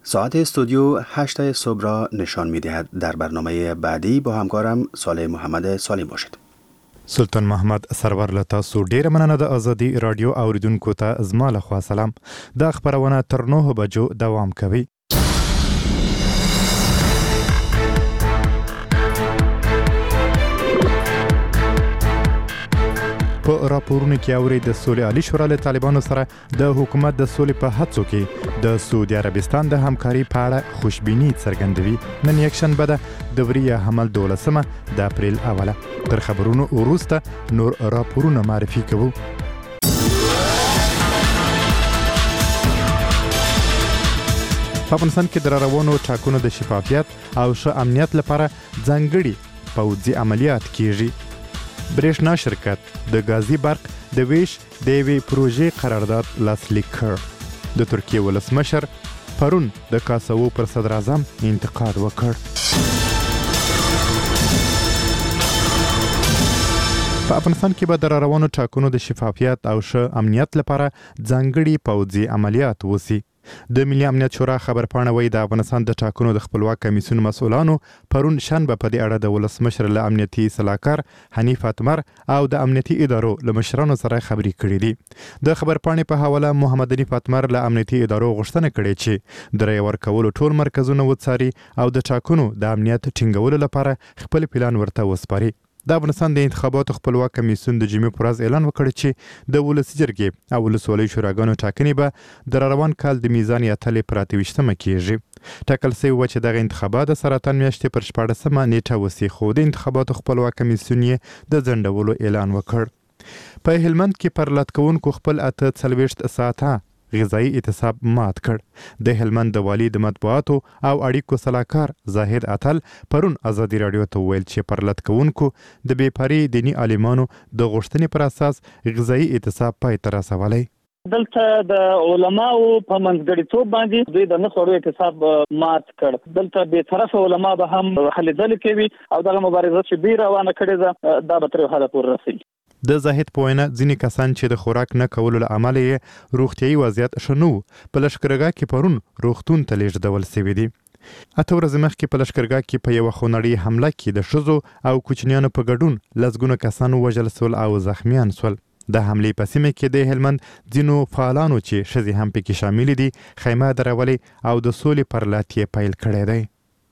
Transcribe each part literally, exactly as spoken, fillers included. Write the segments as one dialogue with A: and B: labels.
A: ساعت استودیو هشت صبح را نشان می‌دهد. در برنامه بعدی با همکارم صالح محمد سالم باشد.
B: سلطان محمد سرور لتا سو ډیر مننه د ازادي رادیو اوریدونکو ته زما له خوا سلام. د خبرونه تر نهه بجو دوام کوي. په راپورونو کې اوري د سولې عالی شورا له طالبانو سره د حکومت د سولې په هڅو کې د سعودي عربستان د همکاري په اړه خوشبیني څرګندوي. نن یکشنبه ده د وریه حمل دولسمه د اپریل اوله. تر خبرونو وروسته نور راپورونه معرفي کوو. په افغانستان کې د روانو ټاکنو د شفافیت او ښه امنیت لپاره ځانګړي پوځي عملیات کیږي. برېښنا شرکت د غازی برق د ویش د یوې پروژې قرارداد لاسلیک کړ. د ترکیې ولسمشر پرون د کاسوو پر صدر اعظم انتقاد وکړ. په افغانستان کې به د روانو ټاکنو د شفافیت او ښه امنیت لپاره ځانګړي پوځي عملیات وسی. د ملي امنیت شورا خبرپاڼه وایي د افغانستان د ټاکنو د خپلواک کمیسیون مسؤلانو پرون شنبه په دې اړه د ولسمشر له امنیتي سلاکار حنیف اتمر او د امنیتي ادارو له مشرانو سره خبرې کړې دي. د خبرپاڼې په حواله محمد حنیف اتمر له امنیتي ادارو غوښتنه کړې چې د رایې ورکولو ټول مرکزونه وڅاري او د ټاکنو د امنیت ټینګولو لپاره خپل پلان ورته وسپاري. د افغانستان د انتخاباتو خپلواک کمیسیون د جمعې په ورځ اعلان وکړ چې د ولسي جرګې او ولسوالیو شوراګانو ټاکنې به د روان کال د میزان اتلې پر اته ویشتمه کیږي. ټاکل شوی و چې دغه انتخابات د سرطان میاشتې پر شپاړسمه نیټه وسي، خو د انتخاباتو خپلواک کمیسیون یې د ځنډولو اعلان وکړ. په هلمند کې پر لټکوونکو خپل اته څلوېښت ساعته غذایی اعتصاب مات کړ. د هلمند د والي د مطبوعاتو او اړیکو سلاکار زاهد اتل پرون ازادي رادیو ته ویل چې پر لټکوونکو د بېپاري دینی عالمانو د غوښتنې پر اساس غذایی اعتصاب پای ته رسولی.
C: دلته د علماو په منځګړیتوب باندې دوی د نخورو اعتصاب مات کړ. دلته به طرف علما به هم هلې ځلې کوي او دغه مبارزه چې دوی روانه کړې ده دا به تر حده پورې رسېږي.
B: د زاهد په وینا ځینې کسان چې د خوراک نه کولو له امله یې روغتیایي وضعیت ښه نه و په لښکرګاه کې پرون روغتون ته لیږدول سوي دي. اته ورځې مخکې په لښکرګاه کې په یوه خونړۍ حمله کې د ښځو او کوچنیانو په ګډون لسګونه کسان ووژل سول او زخمیان سول. د حملې په سیمه کې د هلمند ځینو فعالانو چې ښځې هم پکې شاملې دي خیمه درولې او د سولې پر لات یې پیل کړی دی.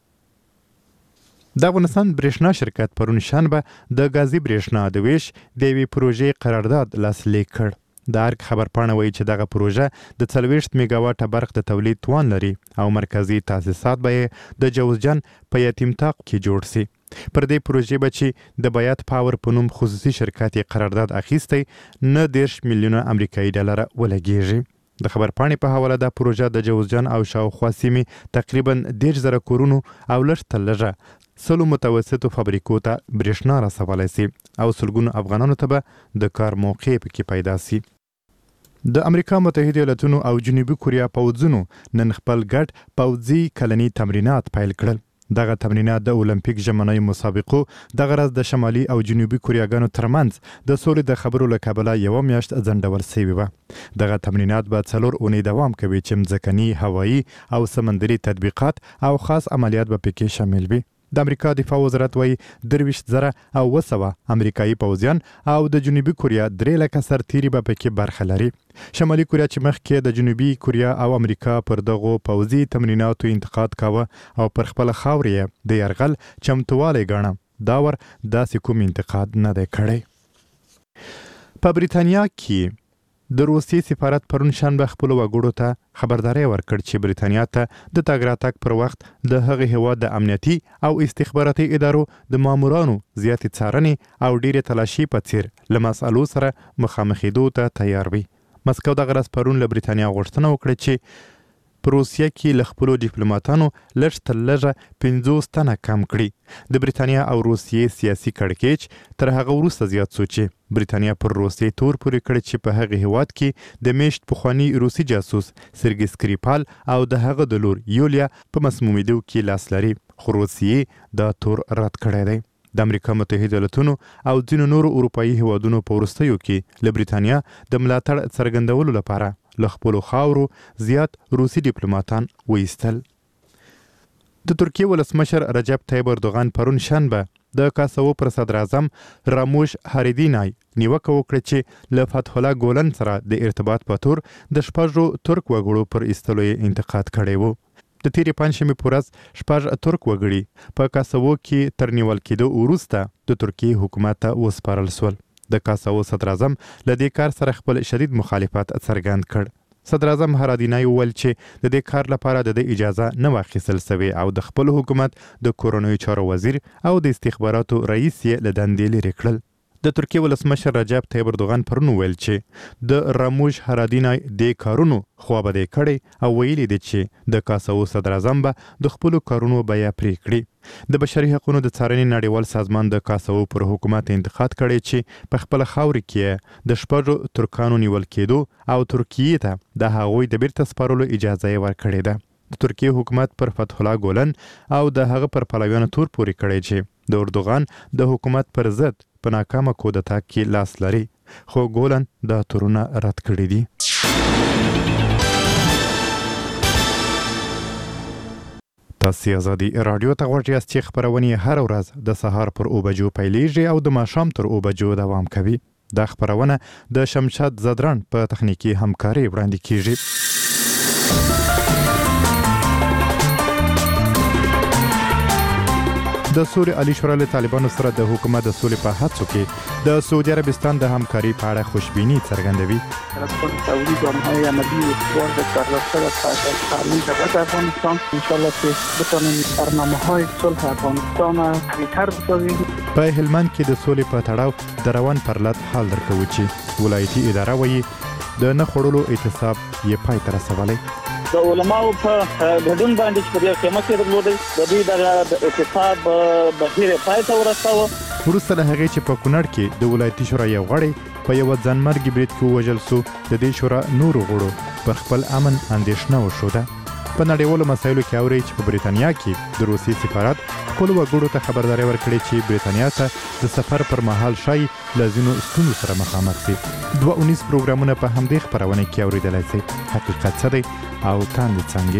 B: د افغانستان برېښنا شرکت پرون شنبه د غازی برېښنا د ویش د یوې پروژې قرارداد لاسلیک کړ. د ارګ خبرپاڼه وایي چې دغه پروژه د څلوېښت میګاواټه برق د تولید توان لري او مرکزی تاسیسات به یې د جوزجان په یتیمتاق کې جوړ سي. پر دې پروژې به چې د بیات پاور په نوم خصوصي شرکت یې قرارداد اخیستی نه دېرش میلیونه امریکایي ډالره ولګیږي. د خبرپاڼې په حواله دا پروژه د جوزجان او شاوخوا سیمې تقریبا دېرش زره کورونو او لږ تر لږه سلو متوسطو فابریکو ته برېښنا رسولی سي او سلګونو افغانانو ته به د کار موقع پکې پیدا سي. د امریکا متحده ایالتونو او جنوبي کوریا پوځونو نن خپل ګډ پوځي کلني تمرینات پیل کړل. دغه تمرینات د اولمپیک ژمنیو مسابقو دغه ورځ د شمالي او جنوبي کوریاګانو ترمنځ د سولې د خبرو له کبله یوه میاشت ځنډول سوي وه. دغه تمرینات به څلور اونۍ دوام کوي چې مځکني، هوایي او سمندري تطبیقات او خاص عملیات به پکې شامل وي. د امریکا دفاع وزارت وایي درویشت زره او اوه سوه امریکایي پوځیان او د جنوبي کوریا درې لکه سرتیري به پکې برخه لري. شمالي کوریا چې مخکې د جنوبي کوریا او امریکا پر دغو پوځي تمریناتو انتقاد کاوه او پر خپله خاوره یې د یرغل چمتوالی ګاڼه، دا ور داسې کوم انتقاد نه دی کړی. په بریتانیا کې د روسیې سفارت پرون شنبه خپلو وګړو ته خبرداری ورکړ چې بریتانیا ته د تګ راتګ پر وخت د هغې هېواد د امنیتي او استخباراتي ادارو د مامورانو زیاتې څارنې او ډېرې تلاشي په څیر له مسئلو سره مخامخېدو ته تیار وي. مسکو دغه ورځ پرون له بریتانیا غوښتنه وکړه چې په روسیه کې له خپلو ډیپلوماتانو لږ تر لږه پنځوس تنه کم کړي. د بریتانیا او روسیې سیاسي کړکېچ تر هغه وروسته زیات سو چې بریتانیا پر روسیې تور پورې کړ چې په هغه هیواد کې د میشت پخواني روسي جاسوس سرګي سکریپال او د هغه د لور یولیا په مسمومیدو کې لاس لري، خو روسیې دا تور رد کړی دی. د امریکا متحده ایالتونو او ځینو نورو اروپایي هیوادونو په وروستیو کې له بریتانیا د ملاتړ څرګندولو لپاره له خپلو خاورو زیات روسي ډیپلوماټان وایستل. د ترکیې ولسمشر رجب طیب اردوغان پرون شنبه د کاسوو پر صدر اعظم راموش هاریدینای نیوکه وکړه چې له فتح الله ګولن سره د ارتباط په تور د شپږو ترک وګړو پر ایستلو یې انتقاد کړی و. د تیرې پنجشنبې په ورځ شپږ ترک وګړي په کاسوو کې تر نیول کېدو وروسته د ترکیې حکومت ته وسپارل شول. د کاسوو صدر اعظم له دې کار سره خپل شدید مخالفت څرګند کړ. صدر اعظم هارادینای وویل چې د دې کار لپاره د اجازه نه واخیستل شوې او د خپل حکومت د کورنیو چارو وزیر او د استخباراتو رئیس یې له دندې لرې کړل. د ترکیې ولسمشر رجب طیب اردوغان پرون ویل چې د راموش هارادینای د کارونو خوابدې کړي او ویلي دي چې د کاسوو صدر اعظم به د خپل کارونو بیا پرې کړي. د بشري حقوقو د څارنې نړیوال سازمان د کاسوو پر حکومت انتقاد کړي چې په خپل خاور کې د شپږو ترکانو نیول کېدو او ترکیې ته د هغوی د بیرته سپارلو اجازه یې ورکړې ده. د ترکیې حکومت پر فتح الله ګولن او د هغه پر پلویانو تور پورې کړی چې د اردوغان د حکومت پر ضد په ناکامه کودتا کې لاس لري، خو ګولن دا تورونه رد کړي دي. تاسو ازادي رادیو ته غوږ یاست چې خبرونه هر ورځ د سهار پر اوه بجو پیلېږي او د ماښام تر اوه بجو دوام کوي. دا خبرونه د شمشاد زدران په تخنیکی همکاري وړاندې کیږي. د سوري علي شورا له طالبانو سره د حکومت د سولې په هڅو کې د سعودي عربستان د همکاري په اړه خوشبیني څرګندوي.
D: سعودي جامعه عملی استوار به برداشته و تعلیل دولت افغانستان انشالله که بتانیم برنامه‌های صلح افغانستان قوی‌تر بسازیم.
B: په هلمند کې د سولې په تړاو د روان پرلط حال درکوي چې ولایتي اداره وایي د نه خوړلو اعتصاب یې پای ته رسولی.
C: د علماو په ګډون باندې چې په دې قیمت کې درلودل د دوی د اعتصاب بهیر پای ته ورساوه.
B: وروسته له هغې چې په کونړ کې د ولایتي شورا یو غړی په یوه ځانمرګي برید کې ووژل سو، د دې شورا نورو غړو پر خپل امن اندېښنه وښوده. په نړیوالو مسایلو کې اوري چې په بریتانیا کې د روسي سفارت خپل وګړو ته خبرداري ورکړې چې بریتانیا ته د سفر پر مهال شای له ځینو ستونزو سره مخامخ شي. دوه اونیز پروګرامونه په همدې خپرونه کې اورېدلی شئ. حقیقت څه دی او تاندې څنګه.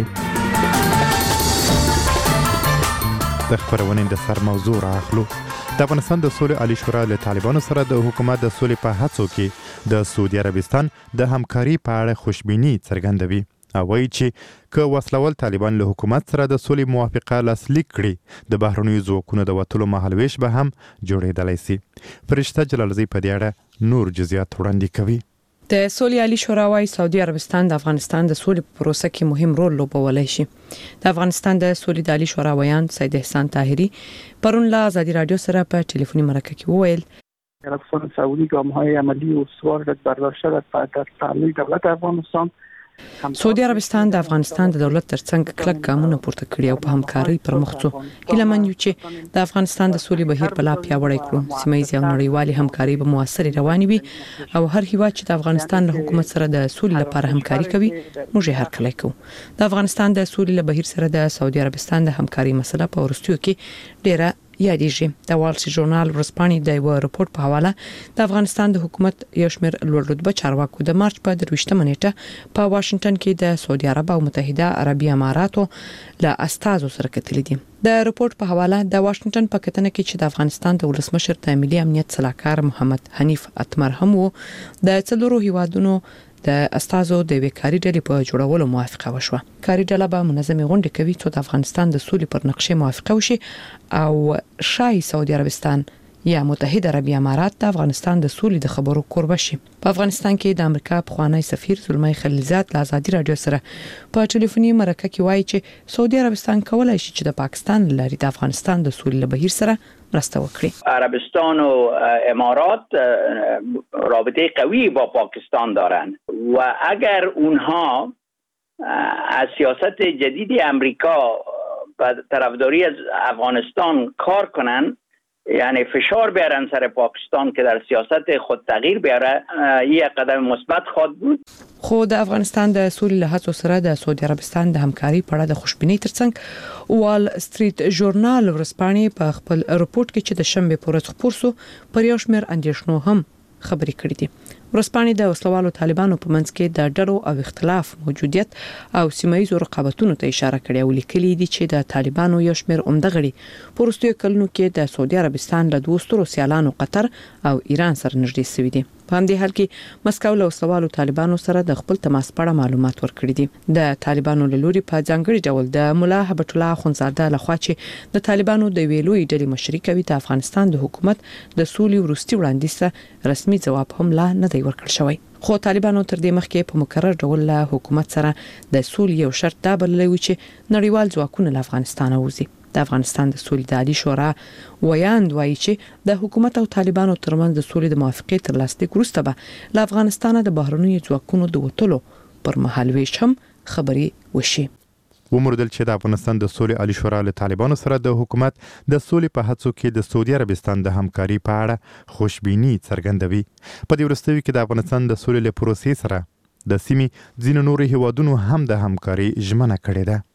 B: د خپرونې د سر موضوع راخلو. د افغانستان د سولې عالی شورا له طالبانو سره د حکومت د سولې په هڅو کې د سعودي عربستان د همکاري په اړه خوشبیني څرګندوي او وایي چې که وسلوال طالبان له حکومت سره د سولې موافقه لاسلیک کړي د بهرنیو ځواکونو د وتلو مهالویش به هم جوړېدلی شي. فرشته جلالزی په دې اړه نور جزئیات وړاندې کوي.
E: د سولې عالی شورا وايي سعودي عربستان د افغانستان د سولې په پروسه کې مهم رول لوبولی شي. د افغانستان د سولې د عالی شورا ویان سید احسان طاهری پرون له ازادي رادیو سره په ټلیفوني مرکه کې وویل
D: عربستان سعودی گام‌های عملی و استوار برداشته و تعلیل دولت افغانستان.
E: سعودي عربستان د افغانستان د دولت ترڅنګ کلک ګامونه پورته کړي او په همکاري پر مخ ځو. هیله من یو چې د افغانستان د سولې بهیر په لا پیاوړی کړو. سیمه ییزه او نړیوالې همکاري به موثر روانې وي او هر هیواد چې د افغانستان له حکومت سره د سولې لپاره همکاري کوي موږ یې هرکلی کوو. د افغانستان د سولې له بهیر سره د سعودي عربستان د همکاري مسله په وروستیو کې ډیره یادېږي. د وال سټریټ ژورنال ورځپاڼې د یو رپورت په حواله د افغانستان د حکومت یو شمېر لوړ رتبه چارواکو د مارچ په درویشتمه نیټه په واشنگټن کې د سعودي عرب او متحده عربي اماراتو له استازو سره کتلي دي. د رپورت په حواله د واشنگټن په کتنه کې چې د افغانستان د ولسمشر د ملي امنیت صلاحکار محمد حنیف اتمر هم وو د څلورو هیوادونو د استازو د وکاري ډلې په جوړولو موافقه وشوه. کاري ډله به منظمې غونډې کوي چې د افغانستان د سولې پر نقشې موافقه وشي او شای سعودي عربستان یا متحده عربي امارات د افغانستان د سولې د خبرو کوربه شي. په افغانستان کې د امریکا پخوانی سفیر زلمی خلیلزاد له ازادي رادیو سره په ټلیفوني مرکه کې وایي چې سعودي عربستان کولای شي چې د پاکستان لاري د افغانستان د سولې له بهیر سره مرسته وکړي.
F: عربستان و امارات رابطه قوی با پاکستان دارند و اگر اونها از سیاست جدید امریکا و طرفداری از افغانستان کار کنن، یعنی فشار بیارن سر پاکستان که در سیاست خود تغییر بیاره، یک قدم مثبت خواهد بود.
E: خو د افغانستان د سولې له هڅو سره د سعودي عربستان د همکاري په اړه د خوشبینۍ ترڅنګ وال سټریټ ژورنال ورځپاڼې په خپل رپورت کې چې د شنبې په ورځ خپور شو پر یو شمېر اندېښنو هم خبرې کړې دي. ورسپانې د وسلوالو طالبانو په منځ کې د ډلو او اختلاف موجودیت او سیمایي رقابتونو ته اشاره کړې او لیکلي دي چې د طالبانو یو شمېر عمده غړي په وروستیو کلونو کې د سعودي عربستان له دوه سترو سیالانو قطر او ایران سره نږدې شوي دي. په همدې حال کې مسکو له وسلوالو طالبانو سره د خپل تماس په اړه معلومات ورکړي دي. د طالبانو له لوري په ځانګړي ډول د مولا هبت الله اخوندزاده لخوا چې د طالبانو د ویلوي ډلې مشري کوي د افغانستان د حکومت د سولې وروستي وړاندیز رسمي ځواب هم لا نه دی ورکړل شوی. خو طالبانو تر دې مخکې په مکرر ډول له حکومت سره د سولې یو شرط دا بللی و چې نړیوال ځواکونه له افغانستان وځي. د افغانستان د سولې د عالی شورا ویاند وایي چې د حکومت او طالبانو ترمنځ د سولې د موافقې تر لاسلیک وروسته به له افغانستان د بهرنیو ځواکونو د وټلو پر مهال ویش هم خبرې وشي.
B: وموردل چې د افغانستان د سولې عالی شورا له طالبانو سره د حکومت د سولې په هڅو کې د سعودي عربستان د همکاري په اړه خوشبیني څرګندوي. په دې وروستیو کې د افغانستان د سولې له پروسې سره د سیمې ځینو نورو هیوادونو هم د همکاري ژمنه کړې ده.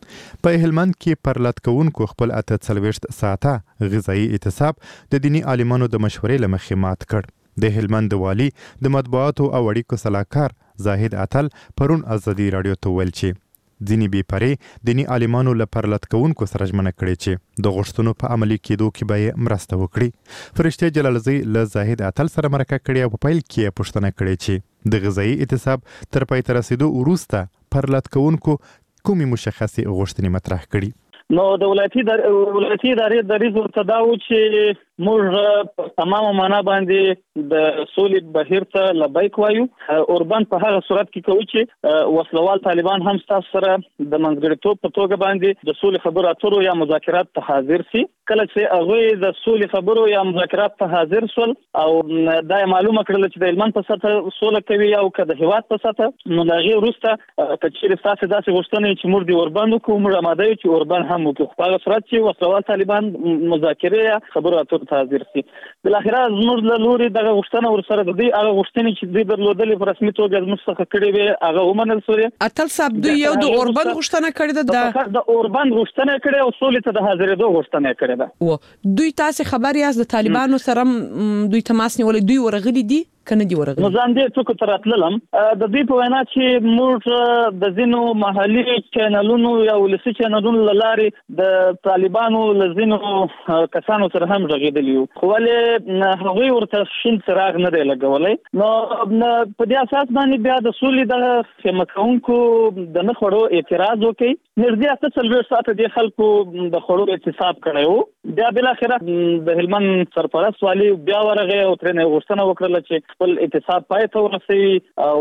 B: په هلمند کې پرلط کوونکو خپل اته څلوېښت ساعته غذایی اعتصاب د دینی عالمانو د مشورې له مخې مات کړ. د هلمند والي د مطبوعاتو او اړیکو سلاکار زاهد اتل پرون ازادي رادیو ته ویل چې ځینې بې پرې دینی عالمانو له پرلط کوونکو سره ژمنه کړې چې د غوښتنو په عملي کېدو کې به یې مرسته وکړي. فرشته جلالزی له زاهد اتل سره مرکه کړې او په پیل کې یې پوښتنه کړې چې د غذایی اعتصاب تر پای ته رسیدو وروسته پرلط کوونکو کومې مشخصې غوښتنې مطرح کړي.
C: نو د ولایتي د ولایتي ادارې د ریز ورته دا و چې موږ په تمامه معنا باندې د سولې بهیر ته لبیک وایو. اوربان په هغه صورت کې کوي چې وسلوال طالبان هم تاسو سره د منځګړیتوب په توګه باندې د سولې خبرو اترو یا مذاکرات ته حاضر شي. کله چې هغه د سولې خبرو یا مذاکرات ته حاضر شول او دا معلومه کړل چې د هلمند په سطح سوله کوي او که د هیواد په سطح، نو دا غي وروسته کچېرې تاسو داسې غوښتنې چې موږ د اوربان کوو، موږ آماده یو چې اوربان هم وکړو. په هغه صورت چې وسلوال طالبان مذاکره یا خبرو اترو ته حاضر شي. بل اخره زموږ له لوري دغه غوښتنه ورسره د دې هغه غوښتنې چې دوی درلودلې په رسمي توګه زموږ څخه کړې وي هغه ومنل شوې.
E: اتل صاحب دوی یو د اوربان غوښتنه کړې ده،
C: د اوربان غوښتنه کړې او سولې ته د حاضرېدو غوښتنه کړې ده.
E: و دوی تاسو خبر یاست د طالبانو سره دوی تماس نیولې، دوی ورغلي دي کنه دی ورغلي؟
C: نو ځان دې څوک تر اتللم د دې په وینا چې موږ د زینو محلي چینلونو یا ولسي چینلونو لارې د طالبانو لزینو کسانو سره هم غږیدلی یو، خو ولې هغوی ورته شین څراغ نه دی لګولی. نو په دې اساس باندې بیا د سولې د خیمه کوونکو د نه خوړو اعتراض وکړي. نږدې اته څلوېښت ساعته د خلکو د خوړو اعتصاب کړی و. بیا بالاخره د هلمند سرپرست والي بیا ورغی او ترې غوښتنه وکړله چې خپل اعتصاب پای ته ورسوي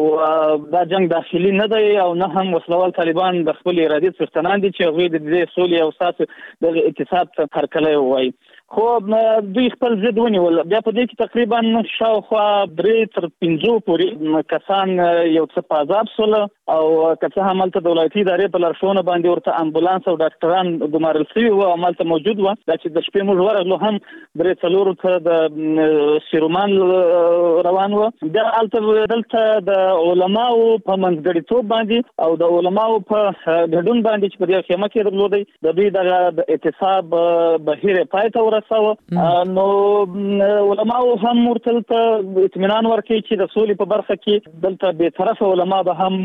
C: او دا جنگ داخلي نه دی او نه هم وسلوال طالبان د خپل ارادې څښتنان دي چې هغوی د دې سولې او ساسو د اعتصاب ته هرکلی ووایي. خو دوی خپل ضد ونیول. بیا په دې کې تقریبا شاوخوا درې تر پنځو پورې کسان یو څه په عذاب شول او که څه هم هلته د ولایتي ادارې په لارښوونه باندې ورته امبولانس او ډاکټران ګمارل شوي وو او همالته موجود وو. دا چې د شپې موږ ورغلو هم درې څلورو ته د سیرومان روان وو. بیا هلته دلته د علماو په منځګړیتوب باندې او د علماو په ګډون باندې چې په دې خیمه کې درلودی د دوی دغه د اعتصاب بهیر پای ته نو علماء هم ورته اطمینان ورکړي چې د سولې په برخه کې دلته به طرفه علماء به هم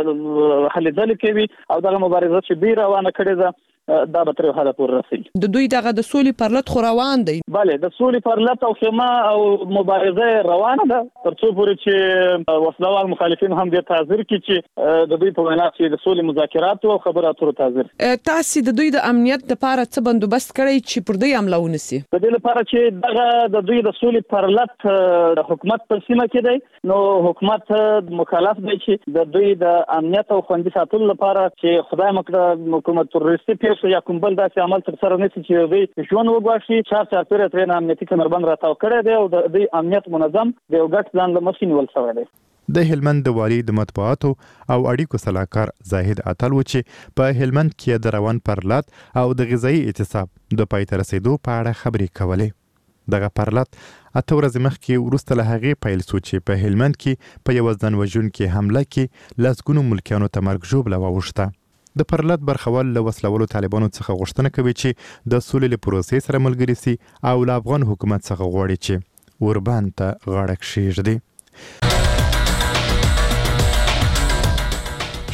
C: هلې ځلې کوي او دغه مبارزه چې دوی روانه کړې ده دا به تر حده پورې رسېږي.
E: د دوی دغه د سولې پرلط خو روان دی؟
C: بله، د سولې پرلط او خیمه او مبارزه روانه ده تر څو پورې چې وسلوال مخالفین هم دې ته حاضر کړي چې د دوی په وینا چې د سولې مذاکراتو او خبرو اترو ته حاضر.
E: تاسو د دوی د امنیت لپاره څه بندوبست کړی چې پر دوی حمله ونسي؟
C: د دې لپاره چې دغه د دوی د سولې پرلط د حکومت په سیمه کې دی، نو حکومت مکلف دی چې د دوی د امنیت او خوندي ساتلو لپاره چې خدای مکړه حکومت تروریستي پیښه یا کوم بل داسې عمل تر سره نشي چې دوی ژوند وګواښي. چار چاپېره ترې امنیتي کمربند راتاو کړی دی او د دوی امنیت منظم د یو ګډ پلان له مخې نیول شوی دی.
B: د هلمند والي د مطبوعاتو او اړیکو سلاکار زاهد اتل و چې په هلمند کې د روان پرلط او د غذایی اعتصاب د پای ته رسیدو په اړه خبرې کولې. دغه پرلط اته ورځې مخکې وروسته له هغې پیل شو چې په هلمند کې په یوه ځان وژونکې حمله کې لسګونو ملکیانو ته مرګ ژوبله واوښته. د پرلط برخوال له وسلوالو طالبانو څخه غوښتنه کوي چې د سولې له پروسې سره ملګري سي او له افغان حکومت څخه غواړي چې اوربان ته غاړه کښېږدي.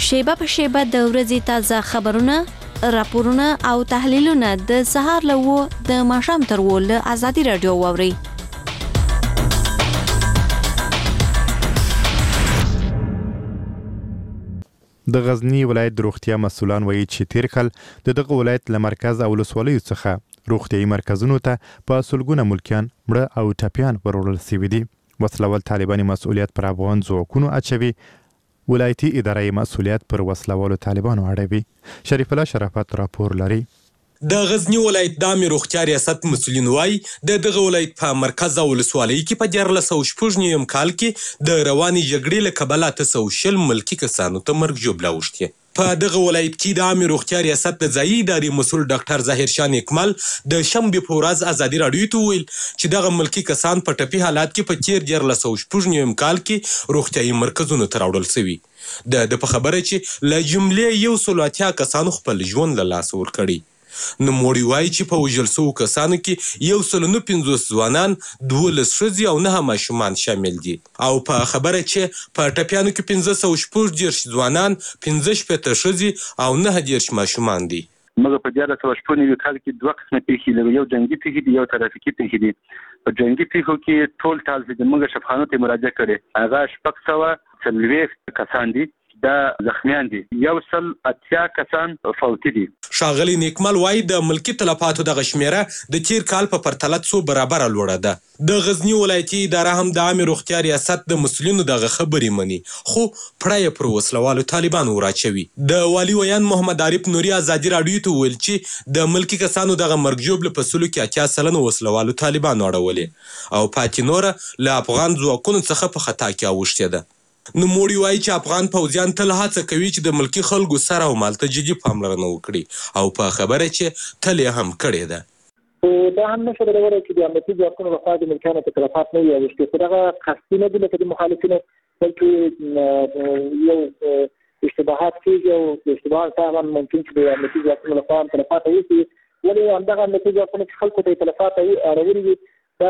G: شیبه په شیبه د ورځې تازه خبرونه، راپورونه او تحلیلونه د سهار له و د ماښام تر و له ازادي رادیو واورئ.
B: د غزنی ولایت د روغتیا مسؤلان وایي چې تیر کال د دغه ولایت له مرکز او ولسوالیو څخه روغتیايي مرکزونو ته په سلګونه ملکیان مړه او ټپیان وروړل شوي دي. وسلوال طالباني مسؤلیت پر افغان ځواکونو اچوي، ولایتي ادارې مسؤلیت پر وسلوالو طالبانو اړوي. شریف الله شرافت راپور لري.
H: د غزنی ولایت د عامه روغتیا ریاست مسؤلین وایي د دغه ولایت په مرکز او ولسوالۍ کې په دیارلس سوه شپږ نویم کال کې د روانې جګړې له کبله اته سوه شل ملکي کسانو ته مرګ ژوبله اوښتې. په دغه ولایت کې د عامه روغتیا ریاست د ځایي ادارې مسؤل ډاکټر ظاهر شاه نیکمل د شنبې په ورځ ازادي راډیو ته وویل چې دغه ملکي کسان په ټپي حالات کې په تیر دیارلس سوه شپږ نویم کال کې روغتیايي مرکزونو ته راوړل شوي. د ده په خبره چې له جملې یو سل اتیا کسانو خپل ژوند له لاسه ورکړی. نوموړي وایي چې په وژل شوو کسانو کې یو سل نه پنځوس ځوانان، دولس ښځې او نهه ماشومان شامل دي، او په خبره چې په ټپیانو کې پنځه سوه شپږ دېرش ځوانان، پنځه شپېته ښځې او نهه دېرش ماشومان دي.
I: موږ په دیارلس سوه شپږ نوي کال کې دوه قسمه پیښې لرو، یو جنګي پیښې دي، یو ترافیکي پیښې دي. په جنګي پیښو کې ټول ټال چې موږ شفاخانو ته مراجعه کړې هغه شپږ سوه څلوېښت کسان دي، دا زخمیان دي، یو سل اتیا کسان فوتي دي.
H: ښاغلي نیکمل وایي د ملکي تلفاتو دغه شمیره د تیر کال په پرتله څو برابره لوړه ده. د غزنی ولایتي اداره هم د عامه روغتیا ریاست د مسؤلینو دغه خبرې مني، خو پړه یې پر وسلوالو طالبانو وراچوي. د والي ویان محمد عارف نوري ازادي راډیو ته وویل چې د ملکي کسانو دغه مرګ ژوبله په سلو کې اتیا سلنه وسلوالو طالبانو اړولې او پاتې نوره له افغان ځواکونو څخه په خطا کې اوښتې ده. نوموړي وایي چې افغان پوځیان تل هڅه کوي چې د ملکي خلکو سر او مال ته جدي پاملرنه وکړي او په خبره چې تل یې هم کړې ده.
J: دا هم نشو بدلولی چې د امنیتي ځواکونو لخوا د ملکیانو ته تلفات نه وي اوښتي، خو دغه قصدي نه دي لکه د مخالفینو، بلکې یو اشتباهات کېږي او د اشتباهات طبعا ممکن چې د امنیتي ځواکونو لخوا هم تلفات وشي، ولې همدغه امنیتي ځواکونه چې خلکو ته یې تلفات اړولي دي دا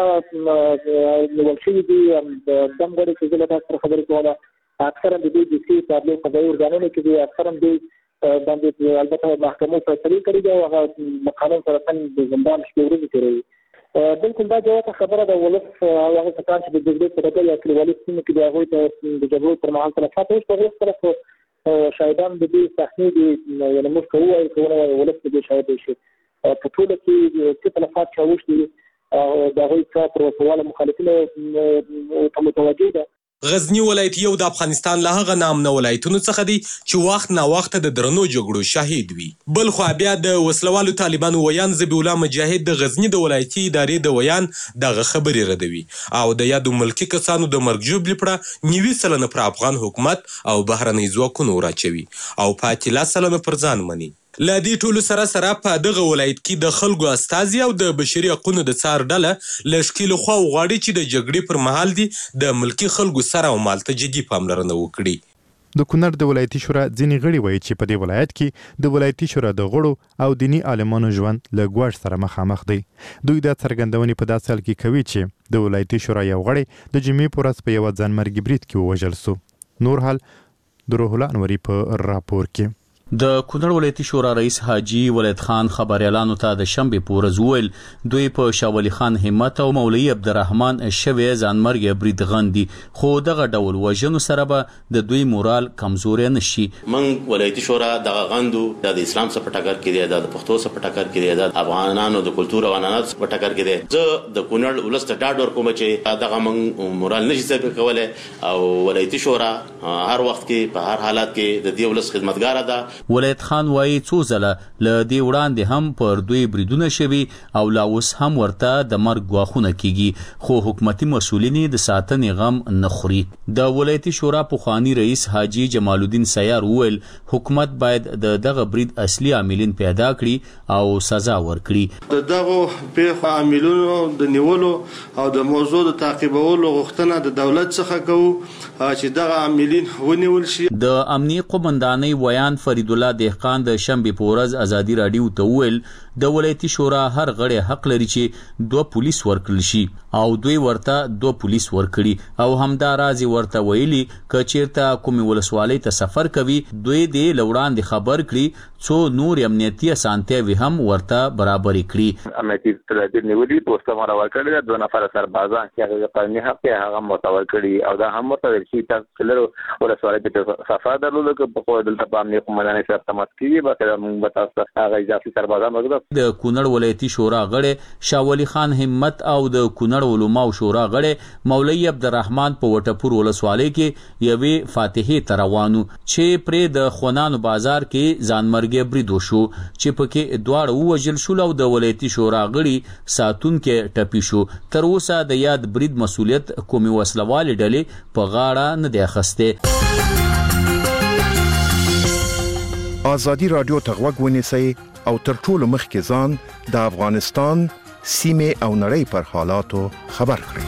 J: نیول شوي دي. دم غواړي چې زه له تاسو سره خبرې کومه اکثرا د دوی د سي تابلو قضایي ارګانونو کې دي، اکثرا دوی باندې البته محکمو فیصلې کړي دي او هغه د قانون سره سم د زندان شپې ورځې تېروي. بلکل دا جوته خبره ده. ولس او هغه کسان چې د جګړې په ډګر یا کلیوالي سیمو کې دي هغوی ته د جګړو پر مهال تلفات اوښتي، هغوی سره شاهدان د دې صحنې دي، یعنې موږ که ووایو که ونه وایو ولس د دې شاهد شي. په ټوله کې څه تلفات چې اوښتي دي د هغوی څخه پر وسلواله مخالفینو ته متوجه ده.
H: غزنی ولایت یو د افغانستان له هغه نامنه ولایتونو څخه دی چې وخت ناوخته د درنو جګړو شاهد وي. بل خوا بیا د وسلوالو طالبانو ویان ذبیح الله مجاهد د غزنی د ولایتي ادارې د ویان دغه خبرې ردوي او د یادو ملکي کسانو د مرګ ژوبلې پړه نوي سلنه پر افغان حکومت او بهرنۍ ځواکونو وراچوي او پاتې لس سلنه پر ځان مني. له دې ټولو سره سره په دغه ولایت کې د خلکو استازي او د بشري حقوقو د څار ډله له ښکېلو خواو غواړي چې د جګړې پر مهال دي د ملکي خلکو سر او مال ته جدي پاملرنه وکړي.
B: د کونړ د ولایتي شورا ځینې غړي وایي چې په دې ولایت کې د ولایتي شورا د غړو او دیني عالمانو ژوند له ګواښ سره مخامخ دی. دوی دا څرګندونې په داسې حال کې کوي چې د ولایتي شورا یو غړی د جمعې په ورځ په یوه ځانمرګي برید کې ووژل سو. نور حال د روح الله انوري په راپور کې.
K: د کونړ ولایتي شورا رئیس حاجی ولید خان خبريالانو ته د شنبې په ورځ وویل دوی په شاه ولي خان همت او مولوي عبدالرحمن شوی ځانمرګي برید غندي، خو دغه ډول وژنو سره به د دوی مورال کمزوري نشي.
L: من ولایتي شورا دغه غندو د اسلام څخه په ټکر کې دی، د پښتو څخه په ټکر کې دی، د افغانانو د کلتور او عنعناتو څخه په ټکر کې دی. زه د کونړ ولست ډاډ ورکوم چې دغه من مورال نشي څنګه کولای او ولایتي شورا هر وخت کې په هر حالت کې د دې ولست خدمتګار ده.
K: ولید خان وایي څو ځله له دې وړاندې هم پر دوی بریدونه شوي او لا اوس هم ورته د مرګ ګواښونه کیږي، خو حکومتي مسؤلین د ساتنې غم نه خوري. د ولایتي شورا پخوانی رئیس حاجی جمال الدین سیار وویل حکومت باید د دغه برید اصلي عاملین پیدا کړي او سزا ورکړي.
M: د دغه پیښو عاملونو د نیولو او د موضوع د تعقیبولو غوښتنه د دولت څخه کوو چې دغه عاملین ونیول شي.
K: د امنیه قومندانۍ ویان فرید فرید الله دهقان د شنبې په ورځ ازادي راډیو ته وویل د ولایتي شورا هر غړی حق لري چې دوه پولیس ورکړل شي او دوی ورته دوه پولیس ورکړي او همدا راز ورته ویلي که چیرته کومې ولسوالۍ ته سفر کوي دوی دې له وړاندې خبر کړي څو نور امنیتي اسانتیاوې هم ورته برابرې کړي.
N: امنیتي تدابیر نیولي پوسټه مرور کړي د دوه نفر سربازان چې هغه قانوني حق یې هغه متور کړي او دا هم ورته ویل چې تاسو لرو ولسوالۍ ته سفر درلود که په خو دلته په امنیت قومندانۍ سره تماس کیږي به موږ به تاسو هغه اضافي سربازان ورکړو.
K: د کونړ ولایتي شورا غړی شاه ولی خان همت او د کونړ علماء شورا غړی مولوي عبدالرحمن په وټپور ولسوالۍ کې یوې فاتحې ته روانو چې پرې د خونانو بازار کې ځانمرګي برید وشو چې پکې دواړه ووژل شول او د ولایتي شورا غړي ساتونکي ټپي شو. تر اوسه د یاد برید مسؤلیت کومې وسلوالې ډلې په غاړه نه دی اخیستی.
O: ازادي راډیو ته غوږ ونیسئ او تر ټولو مخکې ځان د افغانستان سیمې او نړۍ پر حالاتو خبر کړئ.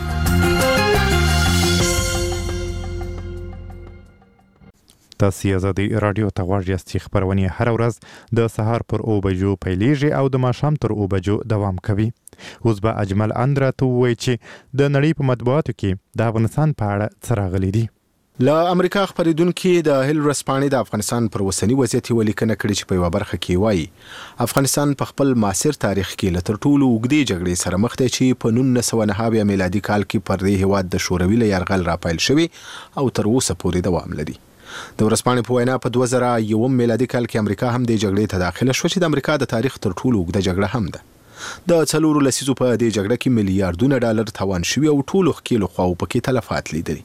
B: تاسو ازادي راډیو ته غواړئ چې خبرونه هر ورځ د سهار پر او بجو پیلېږي او د ماښام تر او بجو دوام کوي. اوس به اجمل اندرا ته وایي چې د نړۍ په مطبوعاتو کې د افغانستان په اړه څه راغلي دي.
A: له امریکا خبرېدونکي د هیل رسپانې د افغانستان پر وسنی وضعیت ولیکنه کړې چې په یوه برخه کې وایي افغانستان په خپل معاصر تاریخ کې له تر ټولو اوږدې جګړې سره مخ دی چې په نولس سوه نهه اویا میلادي کال کې پر دې هېواد د شوروي له یرغل راپیل شوی او تر اوسه پورې دوام لري. د ورځپاڼې په وینا په دوه زره یو میلادي کال کې امریکا هم د جګړې ته داخله شو چې د امریکا د تاریخ تر ټولو اوږده جګړه هم ده. د څلورو لسیزو په دې جګړه کې میلیارډونه ډالر تاوان شوي او ټولو ښکېلو خواو پکې تلفات لیدلي.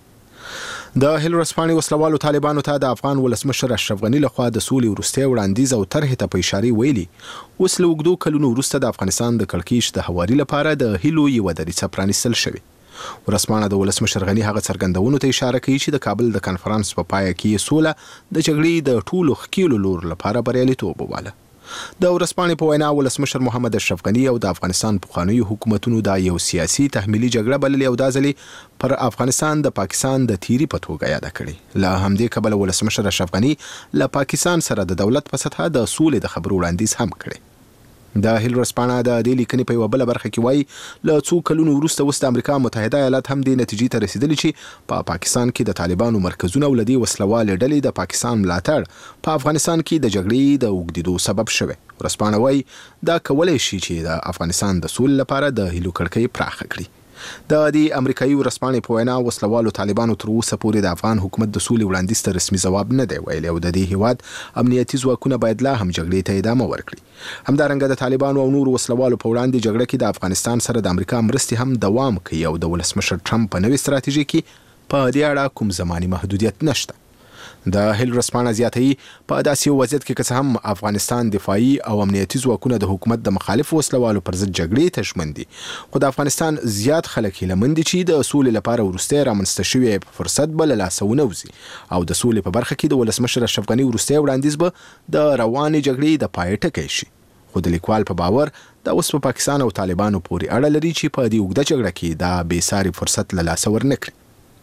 A: د هیل رسپانې وسلوالو طالبانو ته د افغان ولسمشر اشرف غني لخوا د سولې وروستی وړاندیز او طرحې ته په اشارې ویلي اوس له اوږدو کلونو وروسته د افغانستان د کړکېچ د هواري لپاره د هیلو یوه دریڅه پرانیستل شوې. ورسپانه د ولسمشر غني هغه څرګندونو ته اشاره کوي چې د کابل د کانفرنس په پای کې سوله د جګړې د ټولو ښکېلو لور لپاره بریالیتوب وواله. د ورسپانې په وینا ولسمشر محمد اشرف غني او د افغانستان پخوانیو حکومتونو دا یو سیاسي تحمیلي جګړه بللې او دا ځلې پر افغانستان د پاکستان د تیری په توګه یاد کړي. له همدې کبله ولسمشر اشرف غني له پاکستان سره د دولت په سطحه د سولې د خبرو وړاندیز هم کړي. د هیل رسپانه د دې لیکنې په یوه بله برخه کې وایي له څو کلونو وروسته اوس د امریکا متحده ایالات هم دې نتیجې ته رسېدلي چې په پاکستان کې د طالبانو مرکزونه او له دې وسلوالې ډلې د پاکستان ملاتړ په افغانستان کې د جګړې د اوږدېدو سبب شوی. ورسپانه وایي دا کولی شي چې د افغانستان د سولې لپاره د هیلو کړکۍ پراخه کړي. د دې امریکایي ورسپانې په وینا وسلوالو طالبانو تر اوسه پورې د افغان حکومت د سولې وړاندیز ته رسمي ځواب نه دی ویلی او د دې هیواد امنیتي ځواکونه باید لا هم جګړې ته ادامه ورکړي. همدارنګه د طالبانو او نورو وسلوالو په وړاندې جګړه کې د افغانستان سره د امریکا مرستې هم دوام کوي او د ولسمشر ټرمپ په نوې ستراتیژۍ کې په دې اړه کوم زماني محدودیت نشته. د هیل رسپانه زیاتوي په داسې یو وضعیت کې که څه هم افغانستان دفاعي او امنیتي ځواکونه د حکومت د مخالفو وسلوالو پر ضد جګړې ته ژمن دي خو د افغانستان زیات خلک هیله مند دي چې د سولې لپاره وروستی رامنځته شوی فرصت به له لاسه ونه وځي او د سولې په برخه کې د ولسمشر اشرف غني وروستی وړاندیز به د روانې جګړې د پای ټکی شي. خو د لیکوال په باور دا اوس په پاکستان او طالبانو پورې اړه لري چې په دې اوږده جګړه کې دا بېساري فرصت له لاسه ورنکړي.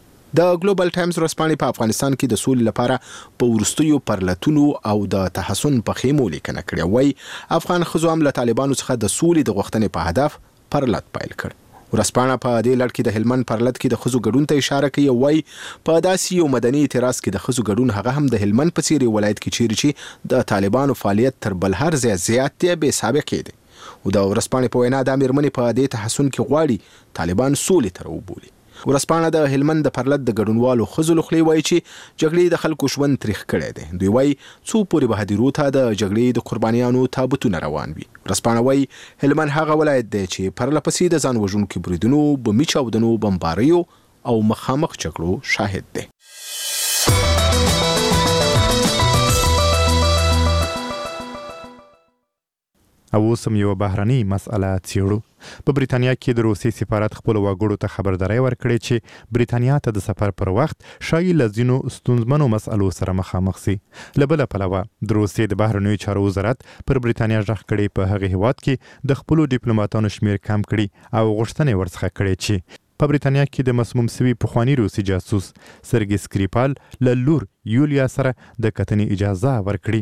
A: د ګلوبل ټایمز ورځپاڼې په افغانستان کې د سولې لپاره په وروستیو پرلتونو او د تحسن په خیمو لیکنه کړې وایي افغان ښځو هم له طالبانو څخه د سولې د غوښتنې په هدف پرلت پیل کړ. ورځپاڼه په دې لړ کې د هلمند پرلت کې د ښځو ګډون ته اشاره کوي او وایي په داسې یو مدني اعتراض کې د ښځو ګډون هغه هم د هلمند په څېر ولایت کې چیرې چې د طالبانو فعالیت تر بل هر ځای زیات دی بې سابقې دی. او د ورځپاڼې په وینا دا مېرمنې په دې تحسن کې غواړي طالبان سولې ته راوبولي. ورځپاڼه د هلمند د پرلت د ګډونوالو ښځو له خولې وایي چې جګړې د خلکو ژوند تریخ کړی دی. دوی وایي څو پورې به هدیرو ته د جګړې د قربانیانو تابوتونه روان وي. ورځپاڼه وایي هلمند هغه ولایت دی چې پرله پسې د ځان وژونکو بریدونو بمي چاودنو بمباریو او مخامخ جګړو شاهد دی.
B: او اوس هم یوه بهرنۍ مسأله څېړو. په بریتانیا کې د روسیې سفارت خپلو وګړو ته خبرداری ورکړې چې بریتانیا ته د سفر پر وخت ښایي له ځینو ستونزمنو مسألو سره مخامخ سي. له بله پلوه د روسیې د بهرنیو چارو وزارت پر بریتانیا غږ کړی په هغه هیواد کې د خپلو ډیپلوماتانو شمیر کم کړي او غوښتنې ورڅخه کړې چې په بریتانیا کې د مسموم سوي پخواني روسي جاسوس سرګي سکریپال له لور یولیا سره د کتنې اجازه ورکړي.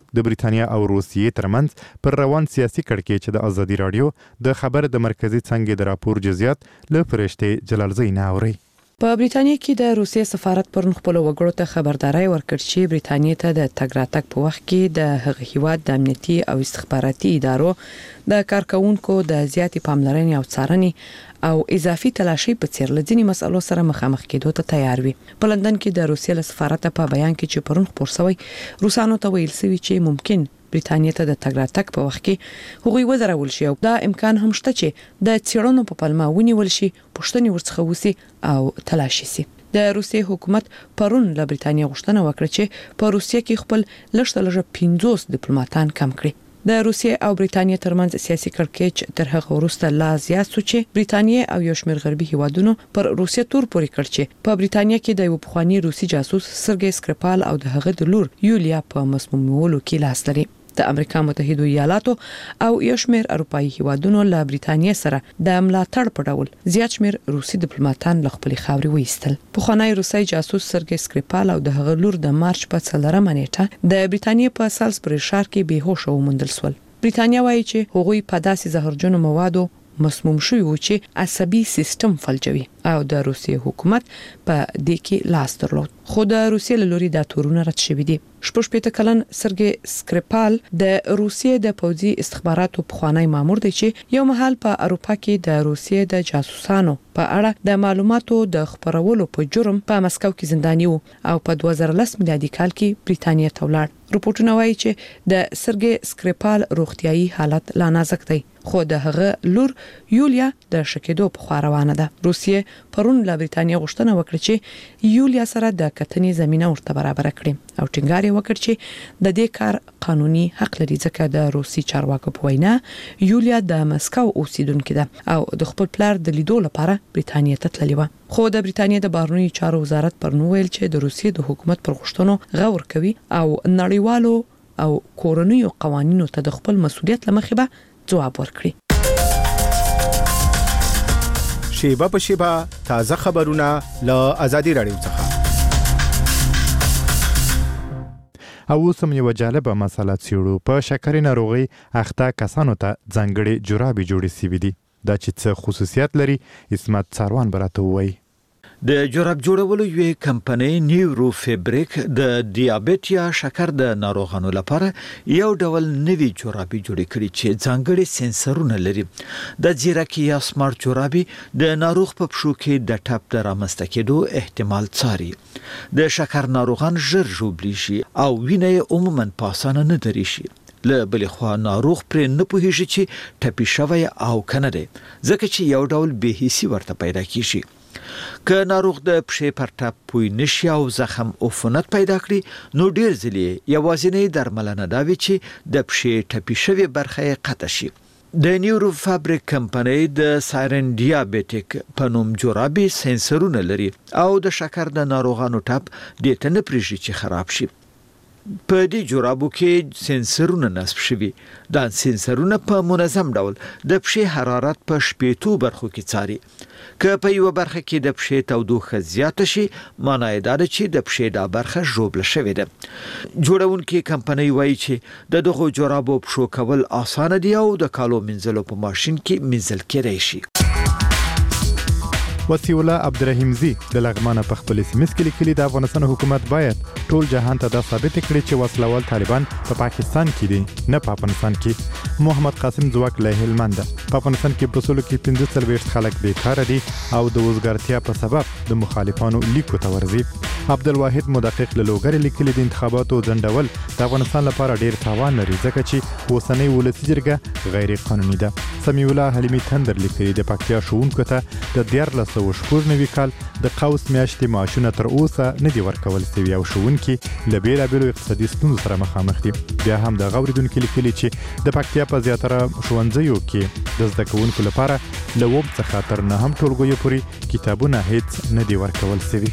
B: د بریتانیا او روسیې ترمنځ پر روان سیاسي کړکېچ چې د ازادي رادیو د خبر د مرکزی څنګه د راپور جزئیات له فرشته جلالزی نه اوري.
E: په بریتانیا کې د روسیې سفارت پرون خپل وګړو ته خبرداري ورکړ چې بریتانیا ته د تګ راتګ په وخت کې د هغه هیواد د امنیتي او استخباراتي ادارو د کارکونکو د زیاتې پاملرنې او څارنې او اضافي تلاشي په څیر لځنی مسالو سره مخامخ کېدو ته تیار وي. په لندن کې د روسیې له سفارت په بیان کې چې پرون خبر شوی روسانو ته ویل شوی چې ممکن بریتانیا ته د تګ راتګ په وخت کې هغوی وزرول شي او دا امکان هم شته چې د څېړنو په پلمه ونیول شي، پوښتنې ورڅخه وسی او تلاشي شي. د روسیې حکومت پرون له بریتانیا غوښتنه وکړه چې په روسیې کې خپل لږ لږ پنځوس ډیپلوماټان کم کړي. د روسیې او بریتانیا ترمنځ سیاسي کړکېچ تر هغه وروسته لا زیات شو چې بریتانیا او یو شمېر غربي هیوادونو پر روسیې تور پورې کړ چې په بریتانیا کې د یو پخوانی روسي جاسوس سرګي سکریپال او د هغه د لور یولیا په مسمومولو کې لاس لري. د امریکا متحده ایالاتو او یو شمېر اروپאי هیوادونو له بریتانیا سره د ملاتړ په ډول زیات شمېر روسي ډیپلوماټان له خپل خاورې وایستل. پخوانی روسي جاسوس سرګي سکریپال او د هغه لور د مارچ په څلورمه نیټه د بریتانیا په سالزبري ښار کې بهوښ وموندل شول. بریتانیا وایي چې هغوی په داسې زهرجنو موادو مسموم شوی و چې عصبي سیستم فلجوي او د روسیې حکومت په دې کې لاس درلود. خو د روسیې له لوري د تورونه رد شوی دي. شپږ شپېته کلن سرګي سکریپال د روسیې د پوځي استخباراتو پخوانی مامور دی چې یو مهال په اروپا کې د روسیې د جاسوسانو په اړه د معلوماتو د خبرولو په جرم په مسکو کې زنداني وو او په دوه زره لس میلادي کال کې بریتانیا ته ولاړ. رپورټونه وایي چې د سرګي سکریپال روغتيایي حالت لا نازک دی، خو د هغه لور یولیا د شکېدو په خوا روانه ده. روسیې پرون له بریتانیا غوښتنه وکړه چې یولیا سره د کتنې زمينه ورته برابر کړي او ټینګار یې وکړ چې د دې کار قانوني حق لري ځکه د روسي چارواکو په وینا یولیا د مسکو اوسیدونکې ده او د خپل پلار د لیدو لپاره بریتانیا ته تللی و. خو د بریتانیا د بهرنیو چارو وزارت پرنو ویل چې د روسیې د حکومت پر غوښتنو غور کوي او نړیوالو او کورنیو قوانینو ته د خپل مسؤلیت لمخې به ځواب ورکړي.
A: شیبه په شیبه تازه خبرونه له ازادي رادیو څخه.
B: او سم یو جالبه مسله څیړو. په شکرې ناروغي اخته کسانو ته ځانګړي جرابې جوړې سوي دي. دا چې څه خصوصیت لري اسمت څاروان براته وایي.
P: د جراب جوړولو یوه کمپنۍ نیورو فیبریک د دیابت یا شکر د ناروغانو لپاره یو ډول نوي جرابې جوړې کړې چې ځانګړي سنسرونه لري. د ځیرکي یا سمارټ جرابې د ناروغ په پښو کې د ټپ د رامنځته کېدو احتمال څاري. د شکر ناروغان ژر ژوبلی شي او وینه یې عموما په اسانه نه دري شي. له بلې خوا ناروغ پرې نه پوهیږي چې ټپي شوی او کنه دی ځکه چې یو ډول بېحسي ورته پیدا کیږي. که ناروغ د پښې پر ټپ پوی نشي او زخم عفونت پیدا کړي نو ډیر ځلې یوازینی درملنه دا وي چې د پښې ټپي شوی برخه یې قطع شي. د نیورو فابریک کمپنۍ د سایرن دیابټیک په نوم جرابې سنسرونه لري او د شکر د ناروغانو ټپ دې ته نه پرېږدي چې خراب شي. په دې جرابو کې سنسرونه نصب شوي. دا سنسرونه په منظم ډول د پښې حرارت په شپېتو برخو کې څاري. که په یو برخه کې د پښې تودوخه زیاته شي معنی دا ده چې د پښې دا برخه ژوبله شوې ده. جوړونکي کمپنۍ وایي چې د دغو جرابو پښو کول اسانه دي او د کالو منځلو په ماشين کې منځل کېدای شي.
B: وصی الله عبدالرحیمزی د لغمانه په خپل سیمس کې لیکلي د افغانستان حکومت باید ټول جهان ته دا ثابت کړي چې وسلوال طالبان په پا پاکستان کې دي نه په افغانستان کې. محمد قاسم ځواک له هلمند په افغانستان کې په سلو کې پنځه څلوېښت خلک بیکاره دي او د وزګارتیا په سبب د مخالفانو لیکو ته ورځي. عبدالواحد مدقق له لوګر لیکلي د انتخاباتو ځنډول د افغانستان لپاره ډیر تاوان لري ځکه چې اوسنۍ ولسي جرګه غیر قانوني ده. سمیع الله حلیمي تندر لیکلي د پکتیا ښوونکو ته د دیارلس سوه شپږ نوي کال د قوس میاشتې معاشونه تر اوسه نه دي ورکول سوي او ښوونکي له بېلابېلو اقتصادي ستونزو سره مخامخ دي. بیا هم د غوریدونکو لیکلي چې د پکتیا په زیاتره ښوونځیو کې د زده کوونکو لپاره له اووم څخه تر نهم ټولګیو پورې کتابونه هیڅ نه دي ورکول سوي.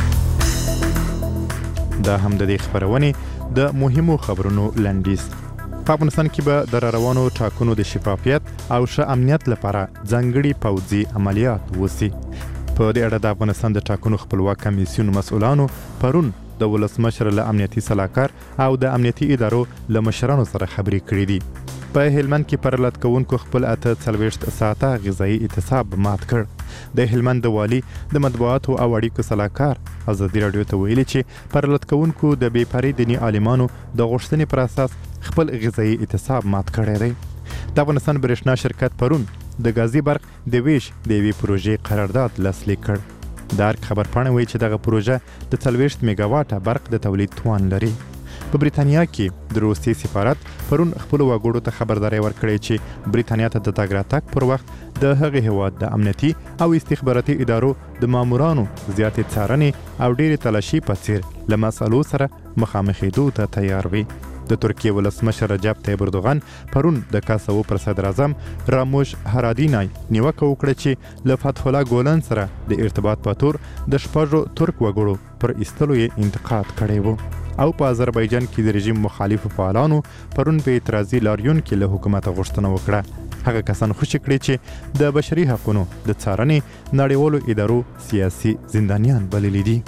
B: دا هم د دې خبرونې د مهمو خبرونو لنډیز. په افغانستان کې به د روانو ټاکنو د شفافیت او ښه امنیت لپاره ځانګړي پوځي عملیات وشي. په دې اړه د افغانستان د ټاکنو خپلواک کمیسیون مسؤلانو پرون د ولسمشر له امنیتي سلاکار او د امنیتي ادارو له مشرانو سره خبرې کړې دي. په هلمند کې پر لټ کوونکو خپل اته څلوېښت ساعته غذایي اعتصاب مات کړ. د هلمند د والي د مطبوعاتو او اړیکو سلاکار ازادي راډیو ته ویلي چې پر لټ کوونکو د بې پرې دیني عالمانو د غوښتنې پر اساس خپل غذایي اعتصاب مات کړی دی. د افغانستان برېښنا شرکت پرون د غازي برق د ویش د یوې پروژې قرارداد لاسلیک کړ. د ارګ خبرپاڼه وایي چې دغه پروژه د څلوېښت میګا واټه برق د تولید توان لري. په بریتانیا کې د روسیې سفارت پرون خپل وګړو ته خبرداري ورکړې چې بریتانیا ته د تګ راتګ پر وخت د هغې هیواد د امنیتي او استخباراتي ادارو د مامورانو زیاتې څارنې او ډېرې تلاشي په څیر له مسألو سره مخامخېدو ته تیار وي. د ترکیې ولسمشر رجب طیب اردوغان پرون د کاساو پر صدر اعظم راموش هرادینای نیوکه وکړه چې له فتح الله ګولن سره د ارتباط په تور د شپږو ترک وګړو پر ایستلو یې انتقاد کړی و. او په آذربایجان کې د رژیم مخالفو فعالانو پرون په اعتراضي لاریون کې له حکومت غوښتنه وکړه. هغه کسان خوشي کړي چې د بشري حقوقو د څارنې نړیوالو ادارو سیاسي زندانیان بللي دي.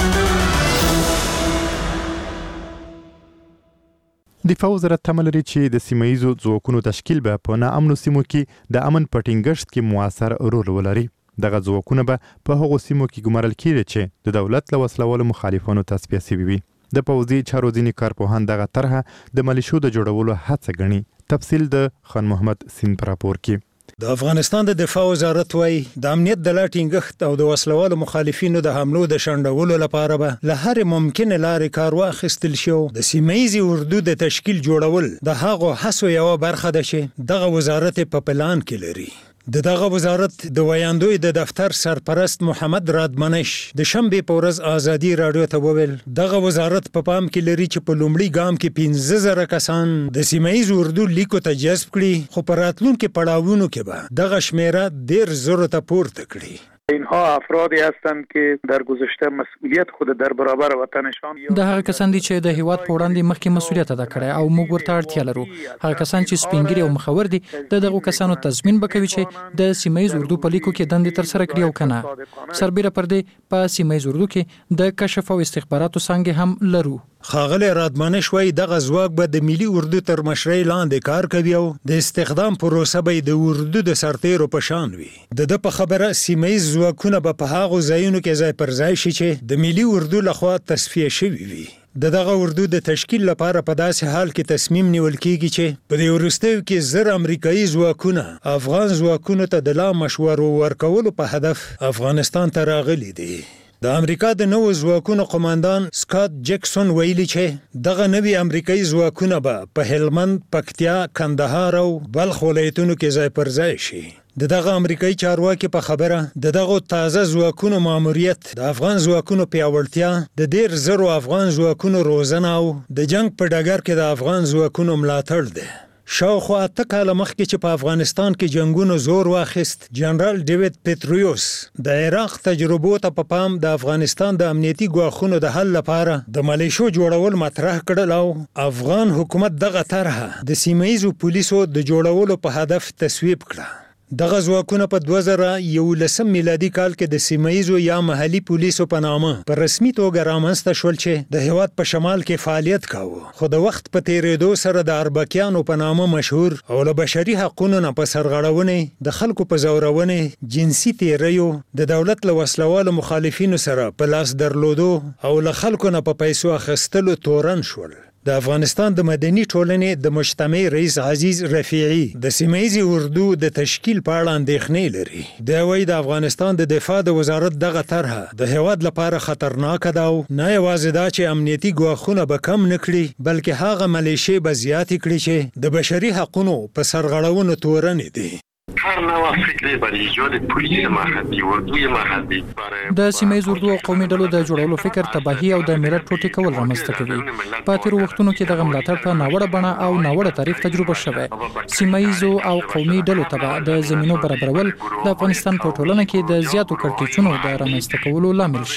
B: دفاع وزارت تمه لري چې د سیمه ییزو ځواکونو تشکیل به په ناامنو سیمو کې د امن په ټینګښت کې موثر رول ولري. دغه ځواکونه به په هغو سیمو کې ګمارل کېږي چې د دولت له وسلوالو مخالفانو تصفیه شوي وي. د پوځي چارو ځینې کارپوهان دغه طرحه د ملیشو د جوړولو هڅه ګڼي. تفصیل د خان محمد سین پر راپور کې.
Q: د افغانستان د دفاع وزارت وايي د امنیت د لا ټینګښت او د وسلوالو مخالفینو د حملو د شنډولو لپاره به له هرې ممکنه لارې کار واخیستل شي. د سیمه ییزې اردو د تشکیل جوړول د هغو هڅو یوه برخه ده چې دغه وزارت په پلان کې لري. د دغه وزارت د ویاندوی د دفتر سرپرست محمد رادمنش د شنبې په ورځ ازادي راډیو ته وویل دغه وزارت په پام کې لري چې په لومړي ګام کې پنځه زره کسان د سیمه ییز اردو لیکو ته جذب کړي، خو په راتلونکو پړاوونو کې به دغه شمیره ډېر زرو ته پورته کړي.
D: اینها افرادی هستند که در گذشته مسئولیت خود در برابر وطنشان
R: د هغه کسان دي چې د هیواد په وړاندې مخکې مسؤلیت ادا کړی او موږ ورته اړتیا لرو. هغه کسان چې سپینګری او مخور دي د دغه کسانو تضمین وکوي چې د سیمه ییز اردو په لیکو کې دندې تر سره کړي او کنه. سربېره پر دې په سیمه ییز اردو کې د کشف او استخباراتو څانګې هم لرو.
Q: ښاغلی رادمنش وایي دغه ځواک به د ملي اردو تر مشرۍ لاندې کار کوي او د استخدام پروسه به د اردو د سرتیرو په شان وي. د ده په خبره سیمه ییز ځواکونه به په هغو ځایونو کې ځای پر ځای شي چې د ملي اردو لخوا تصفیه شوي وي. د دغه اردو د تشکیل لپاره په داسې حال کې تصمیم نیول کیږي چې په دې وروستیو کې زر امریکایي ځواکونه افغان ځواکونو ته د لا مشورو ورکولو په هدف افغانستان ته راغلي دي. د امریکا د نوو ځواکونو قماندان سکاټ جکسون ویلي چې دغه نوي امریکایي ځواکونه به په هلمند، پکتیا، کندهار او بلخ ولایتونو کې ځای پر ځای شي. د دغه امریکایي چارواکي په خبره د دغه تازه ځواکونو ماموریت د افغان ځواکونو پیاوړتیا، د ډېر زرو افغان ځواکونو روزنه او د جنگ په ډګر کې د افغان ځواکونو ملاتړ دی. شاوخوا اته کاله مخکې چې په افغانستان کې جنگونو زور واخیست، جنرال ډیوید پیټریوس د عراق تجربو ته په پام د افغانستان د امنیتي ګواښونو د حل لپاره د ملیشو جوړول مطرح کړل او افغان حکومت دغه طرحه د سیمه ییزو پولیسو د جوړولو په هدف تصویب کړه. دغه ځواکونه په دوه زره یولسم میلادي کال کې د سیمه ییزو یا محلي پولیسو په نامه په رسمي توګه رامنځته شول چې د هیواد په شمال کې فعالیت کاوه. خو د وخت په تیریدو سره د اربکیانو په نامه مشهور او له بشري حقونو نه په سرغړونې، د خلکو په زورونې، جنسي تیریو، د دولت له وسلوالو مخالفینو سره په لاس درلودو او له خلکو نه په پیسو اخیستلو تورن شول. د افغانستان د مدني ټولنې د مجتمع رئیس عزیز رفیعي د سیمه ییزې اردو د تشکیل په اړه اندېښنې لري. دی وایي د افغانستان د دفاع د وزارت دغه طرحه د هیواد لپاره خطرناکه ده او نه یوازې دا چې امنیتي ګواښونه به کم نه کړي، بلکې هغه ملیشې به زیاتې کړي چې د بشري حقونو په سرغړونو تورنې دي.
S: هر نوع فکری برای ایجاد پلیس محلی اردوی محلی
R: د سیمه ییز اردو او قومي ډلو د جوړولو فکر تباهي او د ملت ټوټې کول رامنځته کوي. په تېرو وختونو کې دغه ملاتړ په ناوړه بڼه او ناوړه تعریف تجربه شوی. سیمه ییزو او قومي ډلو ته د زمینو برابرول د افغانستان په ټولنه کې د زیاتو کړکېچونو د رامنځته کولو لامل شي.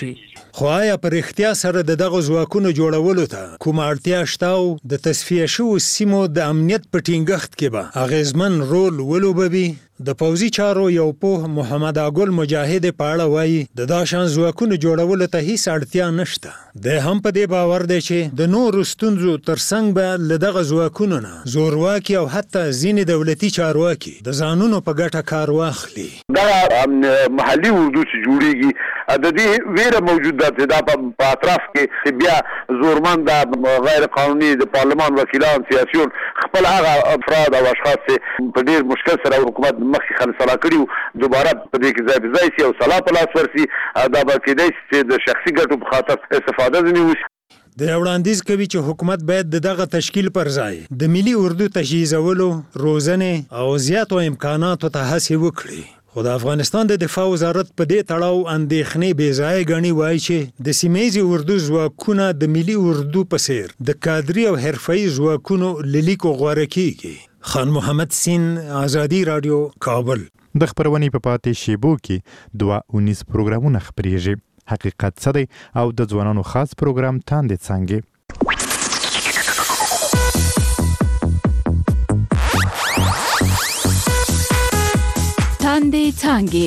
Q: خو آیا پر اختیار سره د دغه ځواکونو جوړولو ته کوم اړتیا شته او د تصفیه شوو سیمو د امنیت په ټینګښت کې به اغیزمن رول ولوبوي؟ د پوځي چارو یو په محمد اګل مجاهد په اړه وایي د داشان ځواکونو جوړولو ته هیڅ اړتیا نشته. د هم په دې باور دی چې د نورو ستونزو ترڅنګ به له دغه ځواکونو نه زورواکي او حتی ځینې دولتي چارواکي د ځانونو په ګټه کار واخلي.
T: دا محلي اردو چې جوړیږي د دې ویره موجود ده چې دا په اطراف کې بیا زورمند غیر قانوني د پارلمان وکیلان سیاسيون خپل هغه افراد او اشخاص په ډیر مشکل سره حکومت مخکې خلصلا کړي دوباره په دې کې ځای په ځای سي او سلا په لاس ورسي دا به کېدای شي چې د شخصي ګټو په خاطر استفاده ځنې وشي.
Q: د وړاندیز کوي چې حکومت باید د دغه تشکیل پر ځای د ملي اردو تجهیزولو، روزنې او زیاتو امکاناتو ته هڅې وکړي. خو د افغانستان د دفاع وزارت په دې تړاو اندېښنې بې ځایه ګڼي، وایي چې د سیمه ییزې اردو ځواکونه د ملي اردو په څیر د کادري او حرفه‌ایي ځواکونو له لیکو غوره کیږي. خان محمد سین، آزادي رادیو، کابل.
B: د خبرونې په پاتې شیبو کې دوه اونیز پروګرامونه خپریږي. حقیقت څه دی او د ځوانانو خاص پروګرام تاندې څنګه.
U: تاندې څنګه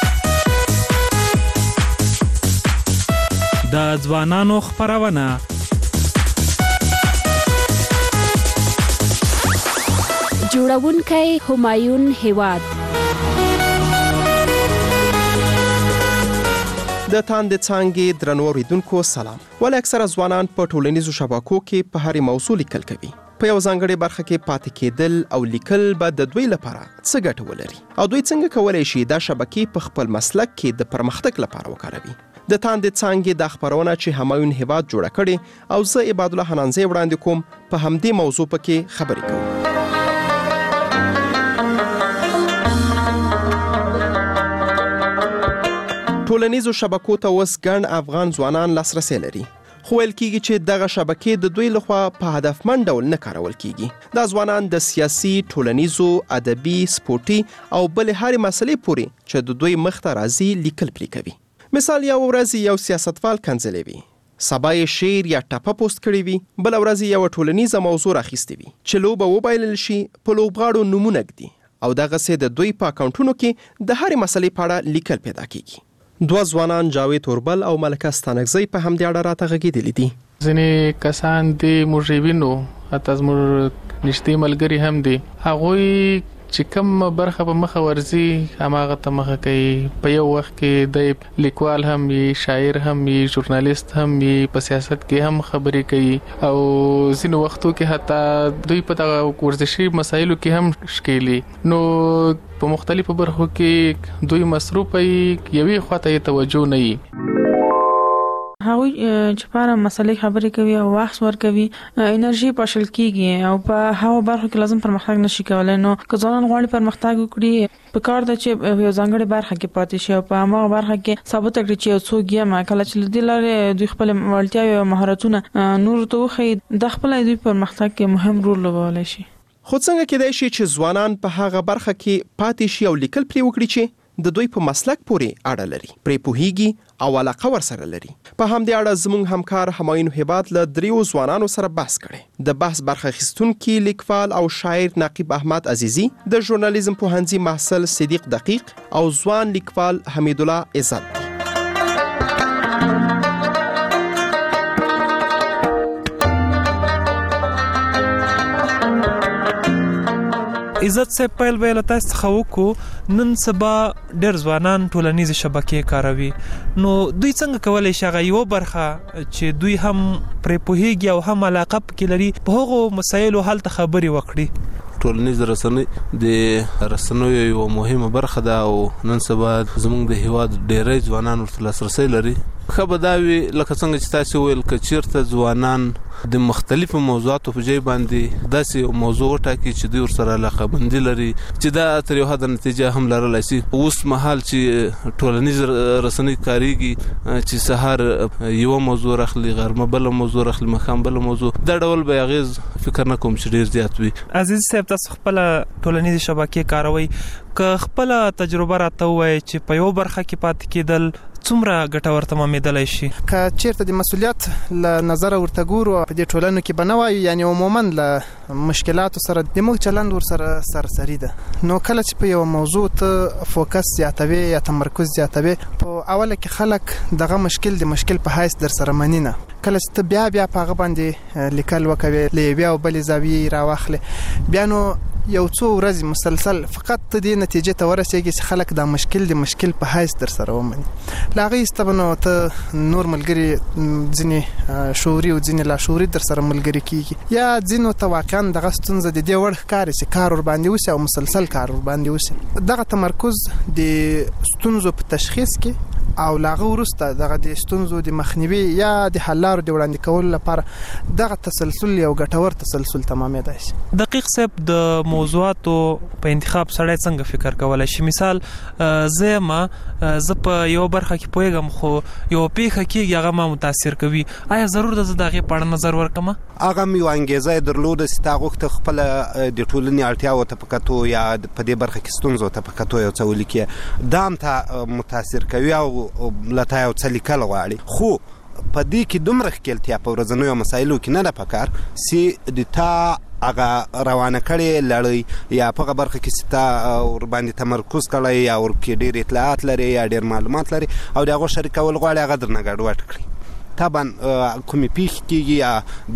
U: د ځوانانو خبرونه جوړونکی همایون هیواد.
V: د تاندې څنګه درنو اوریدونکو سلام. ول اکثره ځوانان په ټولنیزو شبکو کې په هرې موضوع لیکل کوي. په یو ځانګړي برخه کې پاتې کېدل او لیکل به د دوی لپاره څه ګټه ولري او دوی څنګه کولی شي دا شبکې په خپل مسلک کې د پرمختګ لپاره وکاروي. د تاندې څنګه د خبرونه چې همایون هیواد جوړه کړي او زه عباد الله حنانزی وړاندې کوم په همدې موضوع پکې خبرې کوم. ټولنیزو شبکو ته اوس ګڼ افغان ځوانان لاسرسی لري، خو ویل کېږي چې دغه شبکې د دوی لخوا په هدفمند ډول نه کارول کېږي. دا ځوانان د سیاسي، ټولنیزو، ادبي، سپورټي او بلې هرې مسلې پورې چې د دوی مخ ته راځي لیکل پرې کوي. مثال یو ورځ یو سیاستوال کنځلې وي، سبا یې شعر یا ټپه پوسټ کړی وي، بل ورځ یو ټولنیزه موضوع راخیستې وي چې لوبه وبایلل شي، په لوبغاړو نومونه ږدي او دغسې د دوی په اکاونټونو کې د هرې مسلې په اړه لیکل پیدا کېږي. دوه ځوانان جاوید اوربل او ملکه ستانکزی په همدې اړه راته غږېدلي دي.
W: ځینې کسان دي موږ وینو، حتی زموږ نږدې ملګري هم دي، هغوی چې کوم برخه په مخه ورځي هماغه ته مخه کوي. په یو وخت کې د لیکوال هم وي، شاعر هم وي، ژورنالیست هم وي، په سیاست کې هم خبرې کوي او ځینو وختو کې حتی دوی په دغه ورزشي مسایلو کې هم ښکېلي. نو په مختلفو برخو کې دوی مصروف وي، یوې خواته یې توجه نه وي.
X: هغوی چې په اړه مسلې خبرې کوي او وخت ورکوي، انرژي پاشل کیږي او په هغو برخو کې لازم پرمختګ نشي کولای. نو که ځوانان غواړي پرمختګ وکړي، په کار ده چې یو ځانګړې برخه کې پاتې شي او په هغه برخه کې ثابت کړي چې یو څوک یې کله چې د دې لارې دوی خپل وړتیاوې او مهارتونه نور ته وښيي، د خپل دوی پرمختګ کې مهم رول لوبولی شي.
V: خو څنګه کېدای شي چې ځوانان په هغه برخه کې پاتې شي او لیکل پرې وکړي چې د دوی په مسلک پورې اړه لري، پرې پوهیږي او علاقه ورسره لري؟ په همدې اړه زموږ همکار همایون هیواد له دریو ځوانانو سره بحث کړی. د بحث برخه اخیستونکي لیکوال او شاعر نقیب احمد عزیزی، د ژورنالیزم پوهنځي محصل صدیق دقیق او ځوان لیکوال حمید الله عزت دي.
Y: عزت صاحب پیل ویل تاسو څخه وکړو، نن سبا ډېر ځوانان ټولنیزې شبکې کاروي، نو دوی څنګه کولی شي هغه یوه برخه چې دوی هم پرې پوهیږي او هم علاقه پکې لري په هغو مسایلو هلته خبرې وکړي؟
Z: ټولنیز رسنۍ د رسنیو یو مهمه برخه ده او نن سبا زموږ د هیواد ډېری ځوانان ورته لاسرسی لري. ښه به دا وي لکه څنګه چې تاسو ویل که چېرته ځوانان د مختلفو موضوعاتو په ځای باندې داسې یو موضوع وټاکي چې دوی ورسره علاقه‌مندي لري چې دا تر یو حده نتیجه هم لرلی شي. اوس مهال چې ټولنیز رسنۍ کاریږي چې سهار یوه موضوع راخلي، غرمه بله موضوع راخلي، ماښام بله موضوع، دا ډول به اغېز فکر نه کوم چې ډېر زیات وي.
Y: عزیز صاحب تاسو خپله ټولنیزې شبکې کاروئ، که خپله تجربه راته ووایئ چې په یو برخه کې پاتې کېدل څومره ګټور تمامېدلی شي؟
C: که چیرته د مسؤلیت له نظر ورته ګورو په دې ټولنو کې به نه وایو یعنی عموما له مشکلاتو سره د موږ چلند ورسره سرسري ده. نو کله چې په یو موضوع ته فوکس زیاتوي یا تمرکز زیاتوي په اوله کې خلک دغه مشکل د مشکل په حیث در سره مني نه. کله چې ته بیا بیا په هغه باندې لیکل وکوي له بیا او بلې زاویې راواخلې بیا نو یو څو ورځې مسلسل فقط ته دې نتیجې ته ورسېږي چې خلک دا مشکل د مشکل په حیث در سره ومني. له هغې ایسته به نو ته نور ملګري ځینې شعوري او ځینې لاشعوري در سره ملګري کېږي یا ځینو ته واقعا دغه ستونزه د دې وړ ښکاري چې کار ورباندې وشي او مسلسل کار ورباندې وشي. دغه تمرکز د ستونزو په تشخیص کې او لاغه وروسته دغه د ستونزو د مخنیوي یا د حل لارو د وړاندې کولو لپاره دغه تسلسل یو ګټور تسلسل تمامېدای شي.
Y: دقیق صاحب د موضوعاتو په انتخاب سړی څنګه فکر کولی شي؟ مثال زه ما زه په یو برخه کې پوهېږم خو یو پیښه کېږي هغه ما متاثر کوي، آیا ضرور ده زه د هغې په اړه نظر ورکړم؟
F: هغه هم یو انګیزه یې درلوده چې تا غوښته خپله د ټولنې اړتیاوو ته په کتو یا په دې برخه کې ستونزو ته په کتو یو څه ولیکې، دا هم تا متاثر کوي او له تا یو څه لیکل غواړي. خو په دې کې دومره ښکېلتیا په ورځنیو مسایلو کې نه ده پکار چې د تا هغه روانه کړې لړۍ یا په هغه برخه کې چې تا ورباندې تمرکز کړی یا ورکې ډېر اطلاعات لري یا ډېر معلومات لري او د هغو شریکول غواړي هغه درنه ګډوډ کړي. طبعا کومې پیښې کېږي یا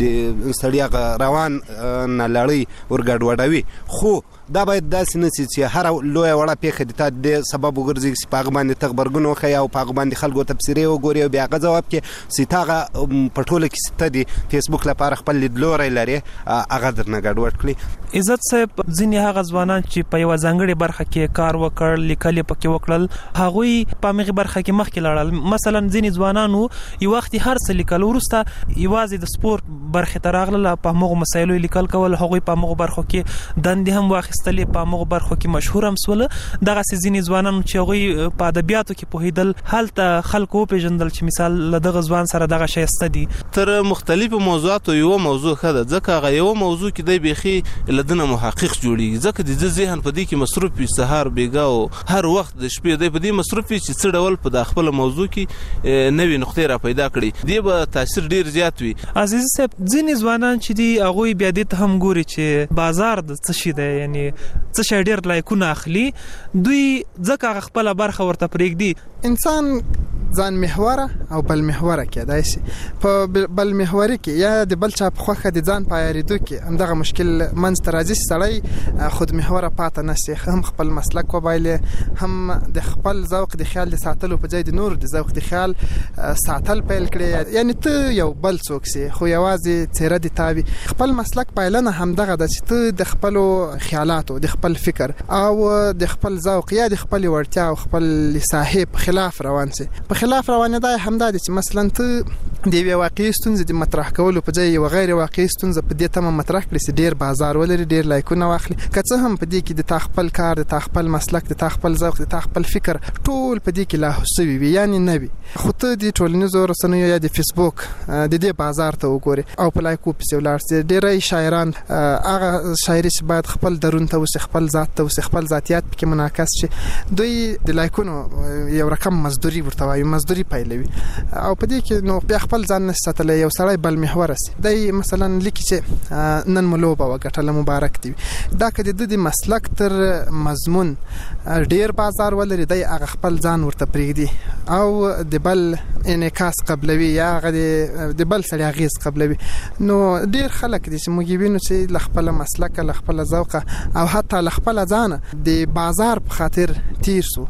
F: د سړي هغه روان نه لړۍ ورګډوډوي، خو دا باید داسې نه شي چې هره لویه وړه پیښه د تا د سبب وګرځي چې په هغه باندې ته غبرګون وښیې او په هغه باندې خلکو تبصرې وګورې او بیا هغه ځواب کې چې ته هغه په ټوله کې چې ته د فیسبوک لپاره خپل لیدلوری لرې هغه درنه ګډوډ کړي.
Y: عزت صاحب، ځینې هغه ځوانان چې په یوه ځانګړې برخه کې کار وکړ، لیکل یې پکې وکړل، هغوی په همغې برخه کې مخکې لاړل. مثلا ځینې ځوانانو یو وخت هر څه لیکل، وروسته یوازې د سپورت برخې ته راغلل، په همغو مسایلو لیکل کول، هغوی په همغو برخو کې دندې هم واخیستلې، په همغو برخو کې مشهور هم سول. دغسې ځینې ځوانانو چې هغوی په ادبیاتو کې پوهېدل، هلته خلکو وپېژندل چې مثال له دغه ځوان سره دغه شایسته دي.
Z: تر مختلفو موضوعاتو یوه موضوع ښه ده، ځکه هغه یوه موضوع کې دی بیخي له ده نه محقق جوړېږي، ځکه د ده ذهن په دې کې مصروف وي، سهار بېګا او هر وخت د شپې دی په دې مصروف وي چې څه ډول په دا خپله موضوع کې نوې نقطې را پیدا کړي، دې به تاثیر ډېر زیات وي.
Y: عزیز صاحب، ځینې ځوانان چې دي هغوی بیا دې ته هم ګوري چې بازار د څه شي دی، یعنی څه شی ډېر لایکونه اخلي، دوی ځکه هغه خپله برخه ورته پرېږدي.
C: انسان ځان محوره او بل محوره کېدای شي. په بل محوري کې یا د بل چا په خوښه د ځان په عیارېدو کې همدغه مشکل منځ ته راځي چې سړی خود محوره پاته نه شي، هم خپل مسلک وبایلي، هم د خپل ذوق د خیال د ساتلو په ځای د نورو د ذوق د خیال ساتل پیل کړي. یعنی ته یو بل څوک سي خو یوازې څېره دې تا وي. خپل مسلک پایلنه همدغه ده چې ته د خپلو خیالاتو، د خپل فکر او د خپل ذوق یا د خپل وړتیا او خپل ساحې په خلاف روان سي. په خلاف روانېدای همدا دي چې مثلا ته د یوې واقعي ستونزې د مطرح کولو په ځای یوه غیر واقعي ستونزه په دې تمه مطرح کړي چې ډېر بازار ولري، ډېر لایکونه واخلي، که څه هم په دې کې د تا خپل کار، د تا خپل مسلک، د تا خپل ذوق، د تا خپل فکر ټول په دې کې لاهو سوي وي یعنی نه وي. خو ته د ټولنیزو رسنیو یا د فیسبوک د دې بازار ته وګورې او په لایکو پسې ولاړ سې. ډېری شاعران هغه شاعري چې باید خپل درون ته وسي، خپل ذات ته وسي، خپل ذاتیات پکې منعکس شي، دوی د لایکونو یو رقم مزدوري ورته وایي، مزدوري پیلوي او په دې کې نو بیا خپل ځان نشي ساتلی. یو سړی بل محوره سي، دی مثلا لیکي چې نن مو لوبه وګټله، مبارک دی. دا که د ده د مسلک تر مضمون ډېر بازار ولري، دی هغه خپل ځان ورته پرېږدي او د بل انعکاس قبلوي یا هغه د بل سړي اغېز قبلوي. نو ډېر خلک دي چې موږ وینو چې له خپله مسلکه، له خپله ذوقه او حتی له خپله ځانه د بازار په خاطر تیر سو.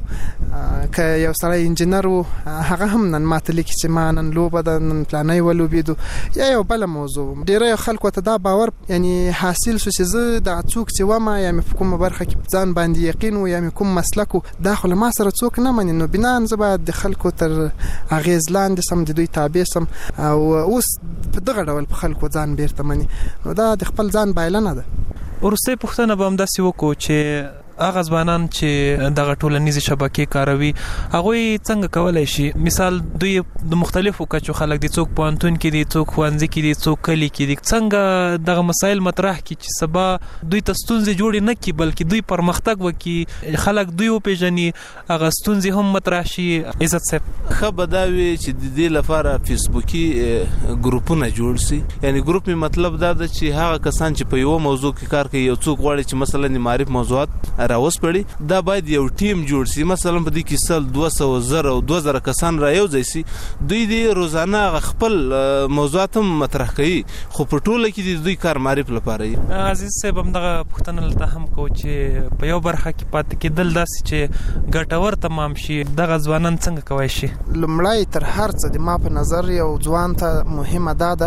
C: که یو سړی انجینر و، هغه هم نن ماته لیکي چې ما نن لوبه ده، نن پلانی ولوبېدو، یا یو بله موضوع. ډېری خلکو ته دا باور یعنی حاصل شو چې زه دغه څوک چې ومه یا مې په کومه برخه کې ځان باندې یقین و یا مې کوم مسلک و، دا خو له ما سره څوک نه مني، نو بنان زه باید د خلکو تر اغېز لاندې سم، د دوی تابع سم او اوس په دغه ډول په خلکو ځان بیرته مني. نو دا د خپل ځان بایلنه ده.
Y: وروستۍ پوښتنه به همداسې وکړو چې هغه ځوانان چې دغه ټولنیز شبکې کاروي هغه څنګه کولای شي مثال دوی د مختلفو کچو خلک دي څوک پوهنتون کې دي څوک ښوونځي کې دي څوک کلی کې دي څنګه دغه مسایل مطرح کړي چې سبا دوی ته ستونزې جوړې نه کړي بلکې دوی پرمختګ وکړي خلک دوی وپېژني هغه ستونزې هم مطرح شي. عزت صاحب
Z: ښه به دا وي چې د دې لپاره فیسبوکي ګروپونه جوړ شي یعنی ګروپ می مطلب دا ده چې هغه کسان چې په یو موضوع کې کار کوي یو څوک غواړي چې مثلا د معرف موضوعات راوسپړي دا باید یو ټیم جوړ شي مثلا په دې کې سل دوه سوه زره او دوه زره کسان رايوځي شي دوی د روزانه خپل موضوعات مطرح کوي خو په ټوله کې د دوی کار معرف لپاره وي.
Y: عزیز صاحب هم دغه پښتنه لته هم کو چې په یو برخه کې پات کېدل داسې چې ګټور تمام شي دغه ځوانان څنګه کوي شي.
C: لمړی تر هر څه د ما په نظر یو ځوان ته مهمه ده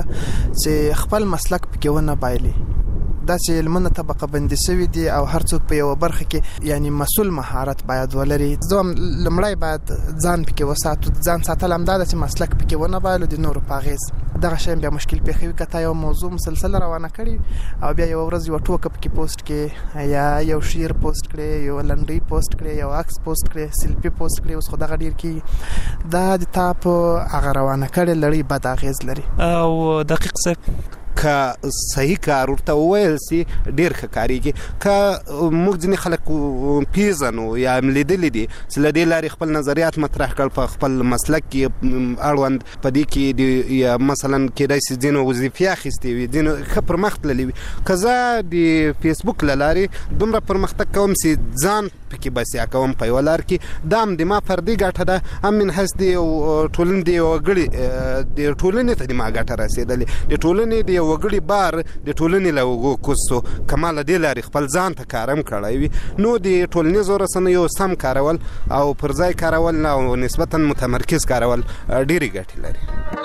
C: چې خپل مسلک پکې ونه بایلي دا چې علمونه طبقه بندي شوی دي او هر څوک په یو برخه کې یعنی مسول مهارت باید ولري. زم لمړی باید ځان پکې وساتو ځان ساتل هم دا چې مسلک پکې ونه بایلو د نورو پاغیز دغه شی بیا مشکل پیښوي کته یو موضوع مسلسل روانه کړي او بیا یو ورځ یو ټوکه پکې پوسټ کړي یا یو شعر پوسټ کړي یو لنډي پوسټ کړي یو عکس پوسټ کړي سیلفي پوسټ کړي اوس خو دغه ډیر کې دا د تاپ هغه روانه کړي لړۍ بد اغیز لري.
Y: او دقیق صاحب
F: که صحیح کار ورته وویل سي ډیر ښه کاریږي که موږ ځینې خلک پیژنو یا ملیدلي دي چې له دې لارې خپل نظریات مطرح کړل په خپل مسلک کې اړوند په دې کې یا مثلا کېدای شي ځینو وظیفې اخیستې وي ځینو ښه پرمخ تللی وي که زه د فیسبوک له لارې دومره پرمختګ کوم چې ځان پکې بسیا کوم په یوه لار کې دا هم د ما فردي ګټه ده هم من حیث د ټولنې د یوه وګړي د ټولنې ته د ما ګټه رسېدلې د ټولنې د وګړي بار د ټولنې له اوږو کوزو کماله دې لارې خپل ځان ته کارم کړی وي نو د ټولنیزو رسنیو سم کارول او پر ځای کارول او نسبتا متمرکز کارول ډېرې ګټې لري.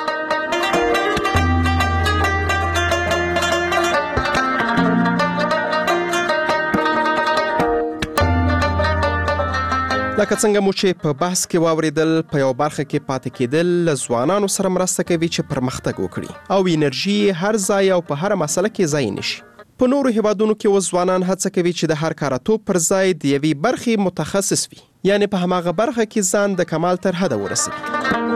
V: لکه څنګه مو چې په بحث کې واوریدل په یو برخه کې پاتې کېدل له ځوانانو سره مرسته کوي چې پرمختګ وکړي او انرژي هر ځای او په هر مسله کې ځای نشي. په نورو هیوادونو کې اوس ځوانان هڅه کوي چې د هر کاراتوب پر ځای د یوې برخې متخصص وي یعنی په هماغه برخه کې ځان د کمال تر حده ورسوي.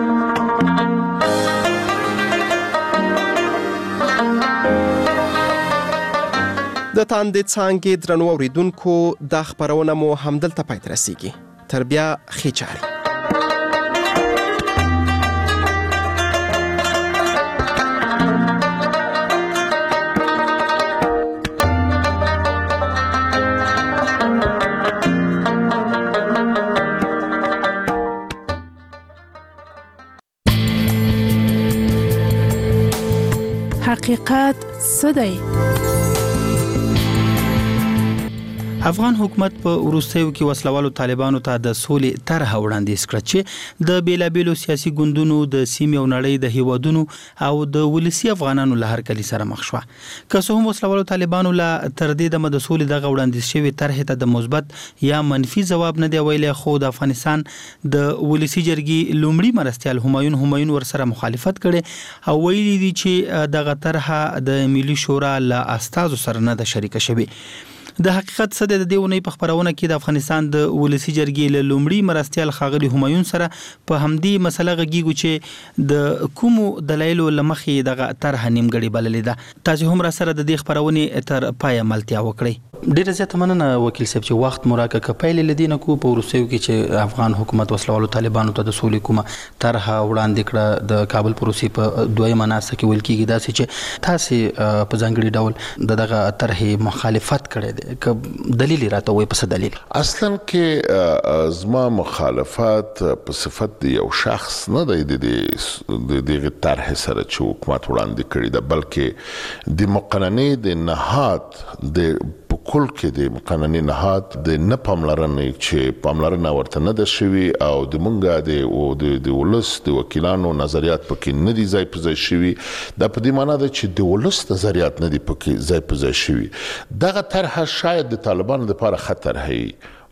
V: د تاندې څانګې درنو اوریدونکو دا خبرونه مو همدلته پای ته رسیږي. تر بیا ښې چارې.
U: حقیقت څه دی؟
G: افغان حکومت په وروستیو کې وسلوالو طالبانو ته د سولې طرحه وړاندیز کړه چې د بیلابیلو سیاسي ګوندونو د سیمې او نړۍ د هیوادونو او د ولسی افغانانو له هرکلي سره مخ شوه. که څه هم وسلوالو طالبانو له تر دې دمه د سولې دغه وړاندیز شوی طرحه ته د مثبت یا منفي ځواب نه دی ویلی خو د افغانستان د ولسی جرګې لومړي مرستیال همایون همایون ورسره مخالفت کړي او ویلي دي چې دغه طرحه د ملي شورا له استازو سره نه ده شریکه شوې. د حقیقت څه د دې ونې په خبرونه کې د افغانستان د ولسی جرګې له لومړي مرستیال ښاغلي همایون سره په همدې مسله غږیږو چې د کومو دلایلو له مخې دغه طرحه نیمګړې بللې ده. تاسو هم را سره د دې خبرونې تر پایه ملتیا وکړئ. ډیره زیاته مننه وکیل صاحب چې وخت مراکه کپایل لدینه کو په ورسېو کې چې افغان حکومت وسلوالو طالبانو ته د سولې کومه طرحه وړاندې کړه د کابل پروسې په دویمه ناسه کې ویل کېږي داسې چې تاسو په ځانګړي ډول دغه طرحه مخالفت کړی دی دلیل راته وای په څه دلیل؟
H: اصلا کې زما مخالفت په صفت دی یو شخص نه دی د دغه طرح سره چې حکومت وړاندې کړی ده بلکې د مقننې د نهاد د په کل کې د مقننې نهاد د نه پاملرنې چې پاملرنه ورته نه ده شوي او د مونږه د ولس د وکیلانو نظریات پکې نه دي ځای په ځای شوي دا په دې معنا ده چې د ولس نظریات نه دي پکې ځای په ځای شوي. دغه طرحه شاید د طالبانو لپاره خطر هي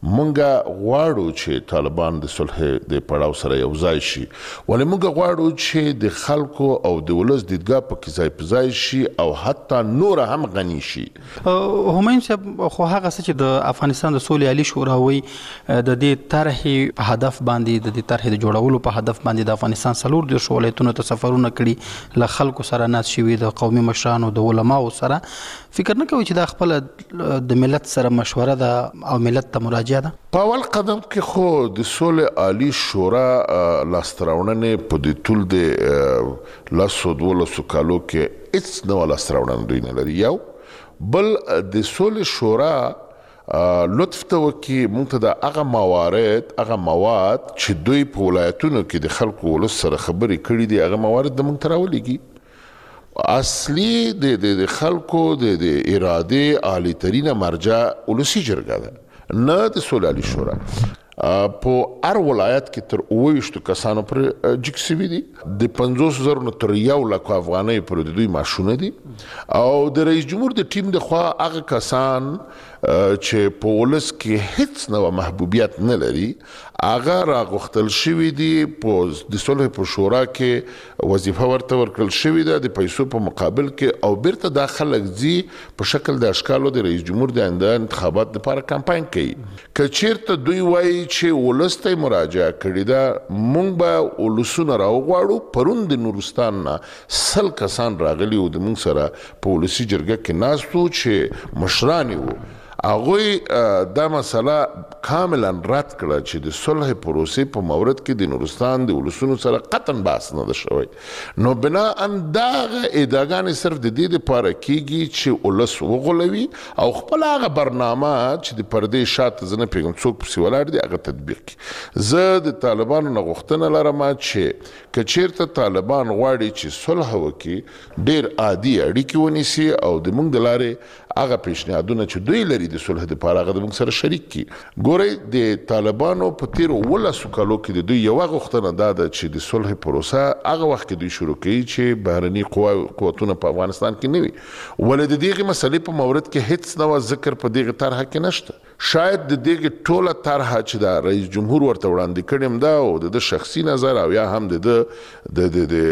H: مونږ غواړو چې طالبان د صلح د پړاو سره یو ځای شي ولې مونږ غواړو چې د خلکو او د ولس دیدګاه په ځای په ځای شي او حتی نور هم غني شي.
G: همایون صاحب خو هغه څه چې د افغانستان د سولې عالی شورا وی د دې طرحې په هدف باندې د دې طرحې د جوړولو په هدف باندې د افغانستان څلور دېرش ولایتونو ته سفرونه کړي له خلکو سره ناست شوي د قومي مشرانو د علماو سره فکر نه کوي چې دا خپل د ملت سره مشوره ده او ملت ته مراجعه ده؟
H: په اول قدم کې خو د سولې عالی شورا لاسته راوړنې په دې ټول د لسو دولسو کالو کې هیڅ نوه لاسته راوړنه دوی نه لري. یو بل د سولې شورا لطف ته وکړي موږ ته د هغه موارد هغه مواد چې دوی په ولایتونو کې د خلکو ولس سره خبرې کړي دي هغه موارد د موږ ته راولېږي. اصلي د خلکو د ارادې عالی ترینه مرجع ولسي جرګه ده نه د سولې عالی شورا. په هر ولایت کې تر اوه ویشتو کسانو پر جګ سوي دي د پنځوس زرو نه تر یو لکو افغانۍ پورې د دوی معاشونه دي او د رئیس جمهور د ټیم د خوا هغه کسان چې په ولس کې هیڅ نوع محبوبیت نه لري هغه راغوښتل شوي دي په د صلح په شورا کې وظیفه ورته ورکړل شوې ده د پیسو په مقابل کې او بیرته دا خلک ځي په شکل د اشکالو د رئیس جمهور د آینده انتخابات لپاره کمپاین کوي. که چیرته دوی وایي چې ولس ته مراجعه کړې ده موږ به ولسونه راوغواړو. پرون د نورستان نه سل کسان راغلي وو د موږ سره په ولسي جرګه کې ناست وو چې مشران وو هغوی دا مسله کاملا رد کړه چې د صلح پروسې په مورد کې د نورستان د ولسونو سره قطعا بحث نه ده شوی. نو بناء دغه ادعاګانې صرف د دې لپاره کیږي چې ولس وغولوي او خپل هغه برنامه چې د پردې شاته زه نه پوهېږم څوک پسې ولاړ دي هغه تطبیق کړي. زه د طالبانو نه غوښتنه لرم چې که چیرته طالبان غواړي چې صلح وکړي ډېر عادي اړیکې ونیسي او د موږ د لارې هغه پیشنهادونه چې دوی لري د صلح لپاره هغه د موږ سره شریک کړي. ګورئ د طالبانو په تیرو اوولسو کالو کې د دوی یوه غوښتنه دا ده چې د صلح پروسه هغه وخت کې دوی شروع کوي چې بهرني قوتونه په افغانستان کې نه وي ولې د دغې مسلې په مورد کې هیڅ نوع ذکر په دغې طرحه کې نشته. شاید د دغې ټوله طرحه چې د رئیس جمهور ورته وړاندې کړې ده او د ده شخصي نظر او یا هم د ده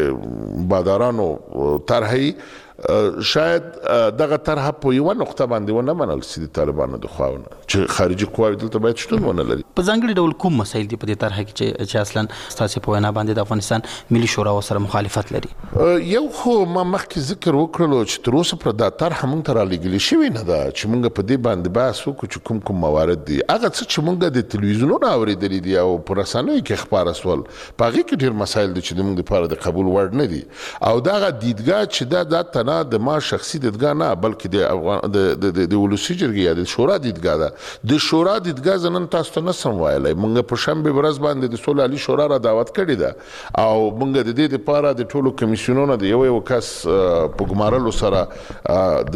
H: د بادارانو طرحه شاید دغه طرحه په یوه نقطه باندې ونه منل سي د طالبانو د خوا نه چې خارجي قواوې دلته باید شتون ونه لري.
G: په ځانګړي ډول کوم مسایل دي په دې طرحه کې چې اصلا ستاسې په وینا باندې د افغانستان ملي شورا سره مخالفت لري؟
H: یو خو ما مخکې ذکر وکړلو چې تر اوسه پر دا طرحه موږ ته رالیږلې شوې نه ده چې موږ په دې باندې بحث وکړو چې کوم کوم موارد دي. هغه څه چې موږ د تلویزیونونو اورېدلي دي او په رسنیو کې خپاره سول په هغې کې ډېر مسایل دي چې د موږ لپاره د قبول وړ نه دي او دغه دیدګاه چې دا دا تنه د ما شخصي دیدګاه نه بلکې د افغان د د ولسي جرګې یا د شورا دیدګاه ده. د شورا دیدګاه زه نن تاسو ته نسم ویلی. موږ په شنبې ورځ باندې د صلح عالي شورا را دعوت کړې ده او موږ د دې لپاره د ټولو کمیسیونونو د یو یو کس په ګمارلو سره د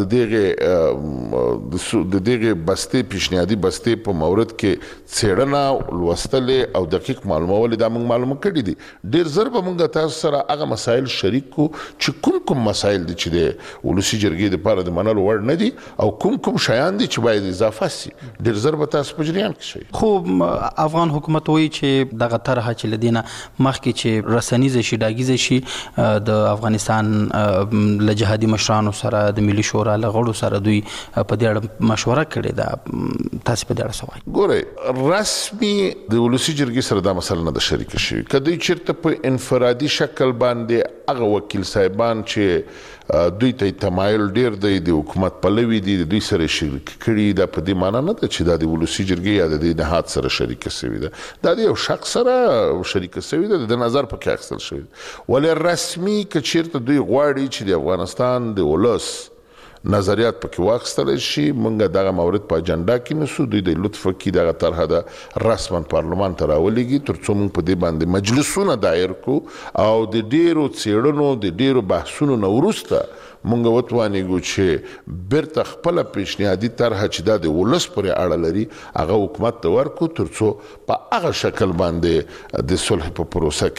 H: دغې د دغې بستې پیشنهادي بستې په مورد کې څېړنه لوستلې او دقیق معلومول دا موږ معلومه کړي دي. ډېر ژر به موږ تاسو سره هغه مسایل شریک کړو چې کوم کوم مسایل دي چې د ولسي جرګې لپاره د منلو وړ نه دي او کوم کوم شیان دي چې باید اضافه سي. ډېر ژر به تاسو په جریان کې شئ.
G: خو افغان حکومت وایي چې دغه طرحه چې له دې نه مخکې چې رسنیزه شي ډاګیزه شي د افغانستان له جهادي مشرانو سره د ملي شورا له غړو سره دوی په دې اړه مشوره کړې ده. تاسو په دې اړه څه وایئ؟
H: ګورئ رسمي د ولسي جرګې سره دا مسله نه ده شریکه شوې. که دوی چېرته په انفرادي شکل باندې هغه وکیل صاحبان چې دوی ته تمایل ډیر دی د حکومت پلوي دي د دوی سره شریک کړي دا په دې معنی نه ده چې دا د ولسي جرګې یا د دې نهاد سره شریک شوی ده. دا د یو شخص سره شریک شوی ده د نظر په کې اخیستل شوی. ولې رسمي که چیرته دوی غواړي چې د افغانستان د ولس نظریات پکې واخیستل شي موږ دغه مورد په اجنډا کې نسو دوی د لطف کې دغه طرحه ده رسما پارلمان ته راولېږي تر څو موږ په دې باندې مجلسونه دایر کو او د ډیرو څېړنو د ډیرو بحثونو نه وروسته موږ وتوانیږو چې بیرته خپله پیشنهادي طرحه چې دا د ولس پورې اړه لري هغه حکومت ته ورکړو تر څو په هغه شکل باندې د صلح په پروسه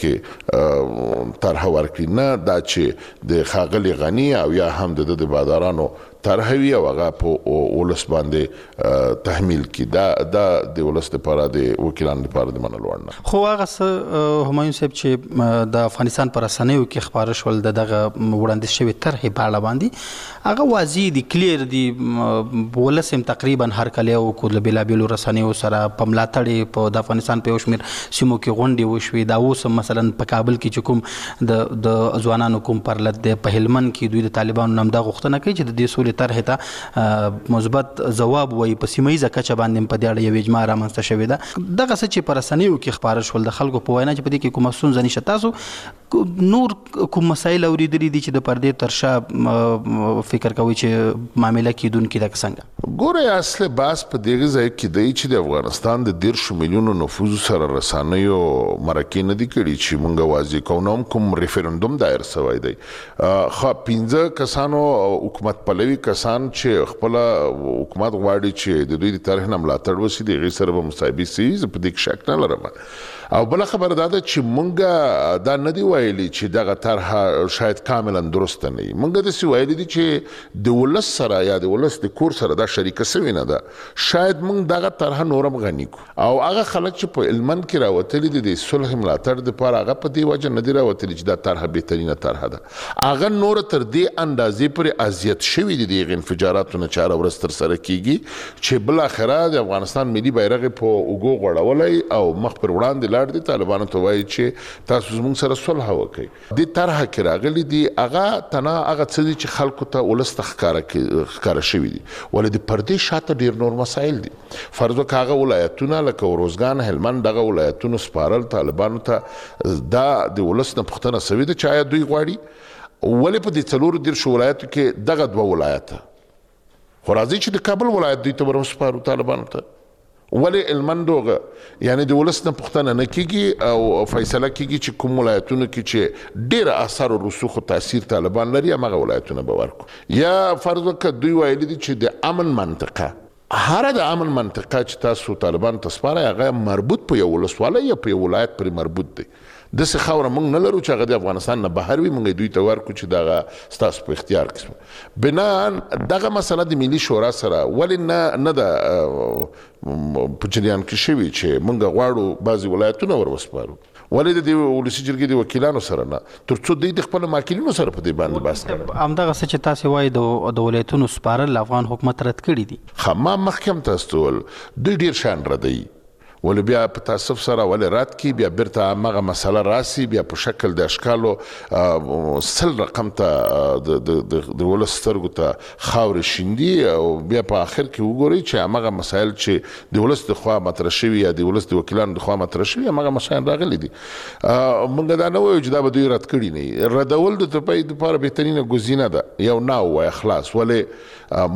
H: کې طرحه ورکړي نه دا چې د ښاغلي غني او یا هم د د بادارانو طرحوي او هغه په ولس باندې تحمیل کی دا د ولس لپاره د وکیلانو لپاره د منلو وړ نه.
G: خو هغه څه همایون صاحب چې د افغانستان پر رسنیو کې خبره شول دغه وړاندیز شوی طرحې په اړه باندې هغه واضح دي کلیر دي ولس هم تقریبا هر کله او کله بلا بیلو رسنیو سره په ملاتړ په د افغانستان په شمیر سیمو کې غونډې وشوي دا اوس مثلا په کابل کې چې کوم د د ځوانانو کوم پرلط د په هلمند کې دوی د طالبانو نوم د غوښتنه کوي چې د دې سولې طرح ته مثبت جواب وایي په سیمایي ځکه چې باندې په دې اړه یو اجماع رامنځته شوې ده دغه څه چې پر رسنیو کې خبره شول د خلکو په وینا چې په دې کې کومه ستونزه نشته تاسو نور کوم مسایل اوریدلي دي چې د پردې تر شا فکر کوي چې معامله کیدونکې ده څنګه
H: ګوره اصل باس په دغه ځای کې دی چې د افغانستان د ډیر میلیونو نفوذ سره رسنیو مرکې نه دي کړي چې مونږ واځي کوم کوم ریفرندوم دایر شوی دی خو پنځه کسانو حکومت پلوي کسان چې خپل حکومت غواړي چې د دوی د طرح نه ملاتړ وشي د غیر سره به مصاحبي سي په دې کې شک نه لرم او بل خبر دا ده چې مونږ دا نه دی ویلي چې دغه طرح شاید کاملا درست نه وي مونږ د سی ویلي دي چې د ولس سره یا د ولس د کور سره دا شریک سوي نه ده شاید مونږ دغه طرح نورم غني کو او هغه خلک چې په علمن کې راوتلي دي د صلح ملاتړ د لپاره هغه په دې وجه نه دی راوتلي چې دا طرح بهترینه طرح ده هغه نور تر دې اندازې پورې اذیت شوي دي د انفجاراتو نه چاره ورځ تر سره کیږي چې بل اخره د افغانستان ملي بیرغ په اوګو غړولای او مخ پر وړاندې لاړ دي طالبانو ته وایي چې تاسو زموږ سره صلح وکړئ د طرح کې راغلي دي هغه تنا هغه څه دي چې خلکو ته ولس ته ښکاره ښکاره شوي دي ولې د پردې شاته ډېر نور مسایل دي فرض وکړه هغه ولایتونه لکه روزګان هلمند دغه ولایتونو سپارل طالبانو ته دا د ولس نه پوښتنه سوې ده چې آیا دوی غواړي ولې په دې څلورو دېرشو ولایتو کې دغه دوه ولایته خو راځي چې د کابل ولایت دوی ته ورسپارو طالبانو ته ولې المندوغه یعنی د ولس نه پوښتنه نه کیږي او فیصله کیږي چې کوم ولایتونو کې چې ډېر اثر او رسوخ او تاثیر طالبان لري هغه ولایتونه به ورکو یا فرض وکړه دوی ویلي دي چې د امن منطقه هر د امن منطقه چې تاسو طالبان ته سپارئ هغه مربوط په یو ولسوالۍ یا په یو ولایت پورې مربوط دی داسې خاوره موږ نه لرو چې هغه د افغانستان نه بهر وي موږ دوی ته ورکړو چې دغه ستاسو په اختیار کې بنا دغه مسله د ملي شورا سره ولې نه نه ده په جریان کې شوي چې موږ غواړو بعضې ولایتونه ور وسپارو ولې د ولسي جرګې د وکیلانو سره نه تر څو دوی د خپلو ماکلینو سره په دې باندې بحث کوي
G: همدغه څه چې تاسې وایي د ولایتونو سپارل افغان حکومت رد کړي دي
H: ښه ما مخکې هم تاسو ته وویل دوی ډېر شیان ردوي ولې بیا په تاسف سره ولې رد کی بیا بیرته هغه مسله راسي بیا په شکل د اشکالو سل رقم ته د ولس سترګو ته خاورې شیندي او بیا په آخر کې وګورئ چې هغه مسایل چې د ولس د خوا مطرح شوي یا د ولس د وکیلانو د خوا مطرح شوي هغه مسایل راغلي دي موږ دا نه وایو چې دا به دوی رد کړي نه ردول د طبعي دپاره بهترینه ګزینه ده یو نه ووایه خلاص ولې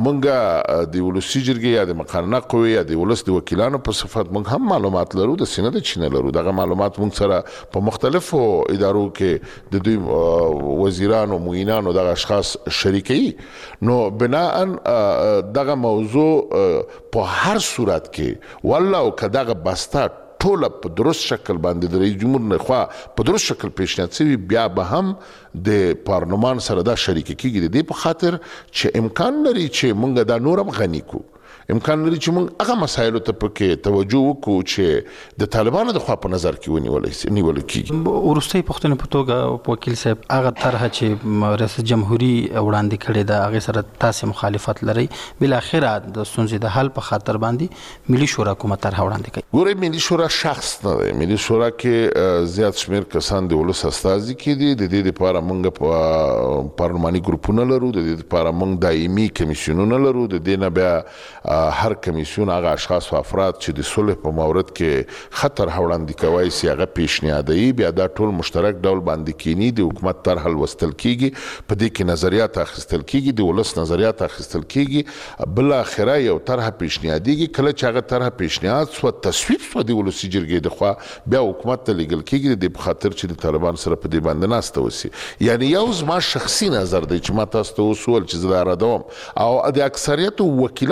H: موږ د ولسي جرګې یا د مقننه قوې یا د ولس د وکیلانو په صفت موږ هم معلومات لرو د سینه د چینه لرو دغه معلومات موږ سره په مختلفو ادارو کې د دوی وزیرانو معینانو دغه اشخاص شریکي نو بناء دغه موضوع په هر صورت کې والله او که دغه بسته ټوله په درست شکل باندې د رئیس جمهور نه خوا په درست شکل پیشنهاد شوي بیا به هم د پارلمان سره دا شریک کیږي د دې په خاطر چې امکان لري چې موږ دا نورم غني کو امکان لري چې موږ هغه مسایلو ته پکې توجه وکړو چې د طالبانو د خوا په نظر کې ونیول نیول کیږي
G: وروستۍ پوښتنه په توګه وکیل صاحب هغه طرحه چې ریاست جمهوریت وړاندې کړې ده هغې سره تاسې مخالفت لرئ بالاخره د ستونزې د حل په خاطر باندې ملي شورا کومه طرحه وړاندې کوي
H: ګورئ ملي شورا شخص نه دی ملي شورا کې زیات شمېر کسان د ولس استازي کې دي د دې دپاره موږ په پارلماني ګروپونه لرو د دې دپاره موږ دایمي کمیسیونونه لرو د دې نه بیا هر کمیسیون هغه اشخاص او افراد چې د صلح په مورد کې خطر وړاندې کوي سي هغه پیشنهادوي بیا دا ټول مشترک ډول باندې کینی د حکومت طرح لوستل کیږي په دې کې نظریات اخیستل کیږي د ولس نظریات اخیستل کیږي بل اخره یو طرح پیشنهادیږي کله چې هغه طرح پیشنهاد سو تصویب سو د ولسي جرګې د خوا بیا حکومت ته لیږل کیږي د خاطر چې د طالبان سره په دې باندې ناسته وسی یعنی یو زما شخصي نظر دی چې ما تاسو ته وسول چې زه دا ردوم او د اکثریت وکیلانو نظر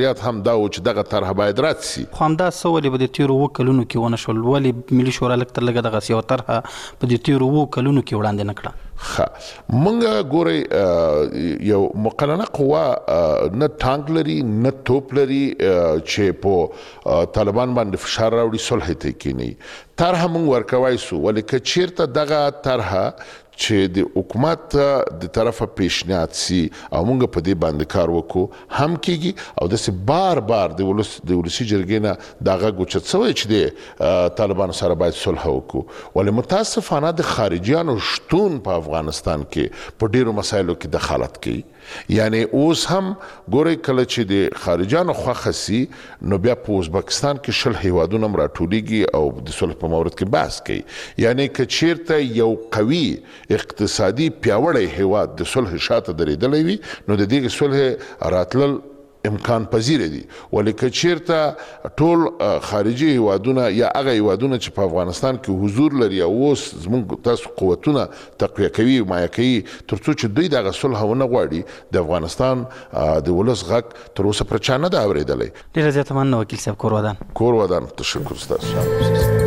H: نظریات هم دا و چې دغه طرح باید رد شي.
G: خو همدا څه ولې به د تیرو اووه کلونو کې ونه شول؟ ولې ملي شورا لږ تر لږه دغسې یوه طرحه په د تیرو اووه کلونو کې وړاندې نه کړه؟
H: ښه، مونږ ګورئ یو مقننه قوه نه ټانک لري نه توپ لري چې په طالبان باندې فشار راوړي، صلح ته کینی. طرحه مونږ ورکوای سو، ولې که چیرته دغه طرحه چې د حکومت د طرفه پیشنهاد سي او موږ په دې باندې کار وکړو هم کیږي، او داسې بار بار د ولس د ولسي جرګې نه دا غږ اوچت سوی چې د طالبانو سره باید صلح وکړو. ولې متاسفانه د خارجیانو شتون په افغانستان کې په ډیرو مسایلو کې دخالت کوي. یعنی اوس هم ګورئ کله چې د خارجیانو خوښه سي نو بیا په ازبکستان کې شل هیوادونه هم راټولیږي او د صلح په مورد کې بحث کوي. یعنی که چیرته یو قوي اقتصادي پیاوړی هیواد د صلح شاته درېدلی وي نو د دې صلح راتلل امکان پذیر دي. ولې که چیرته ټول خارجي هیوادونه یا هغه هیوادونه چې په افغانستان کې حضور لري او اوس زموږ تاسو قوتونه تقویه کوي مایه کوي تر څو چې دوی دغه صلح ونه غواړي، د افغانستان د ولس غږ تر اوسه پر چا نه ده اورېدلی.
G: ډېره زیاته مننه وکیل صاحب. کور ودان.
H: کور ودان. تشکر ستاسو.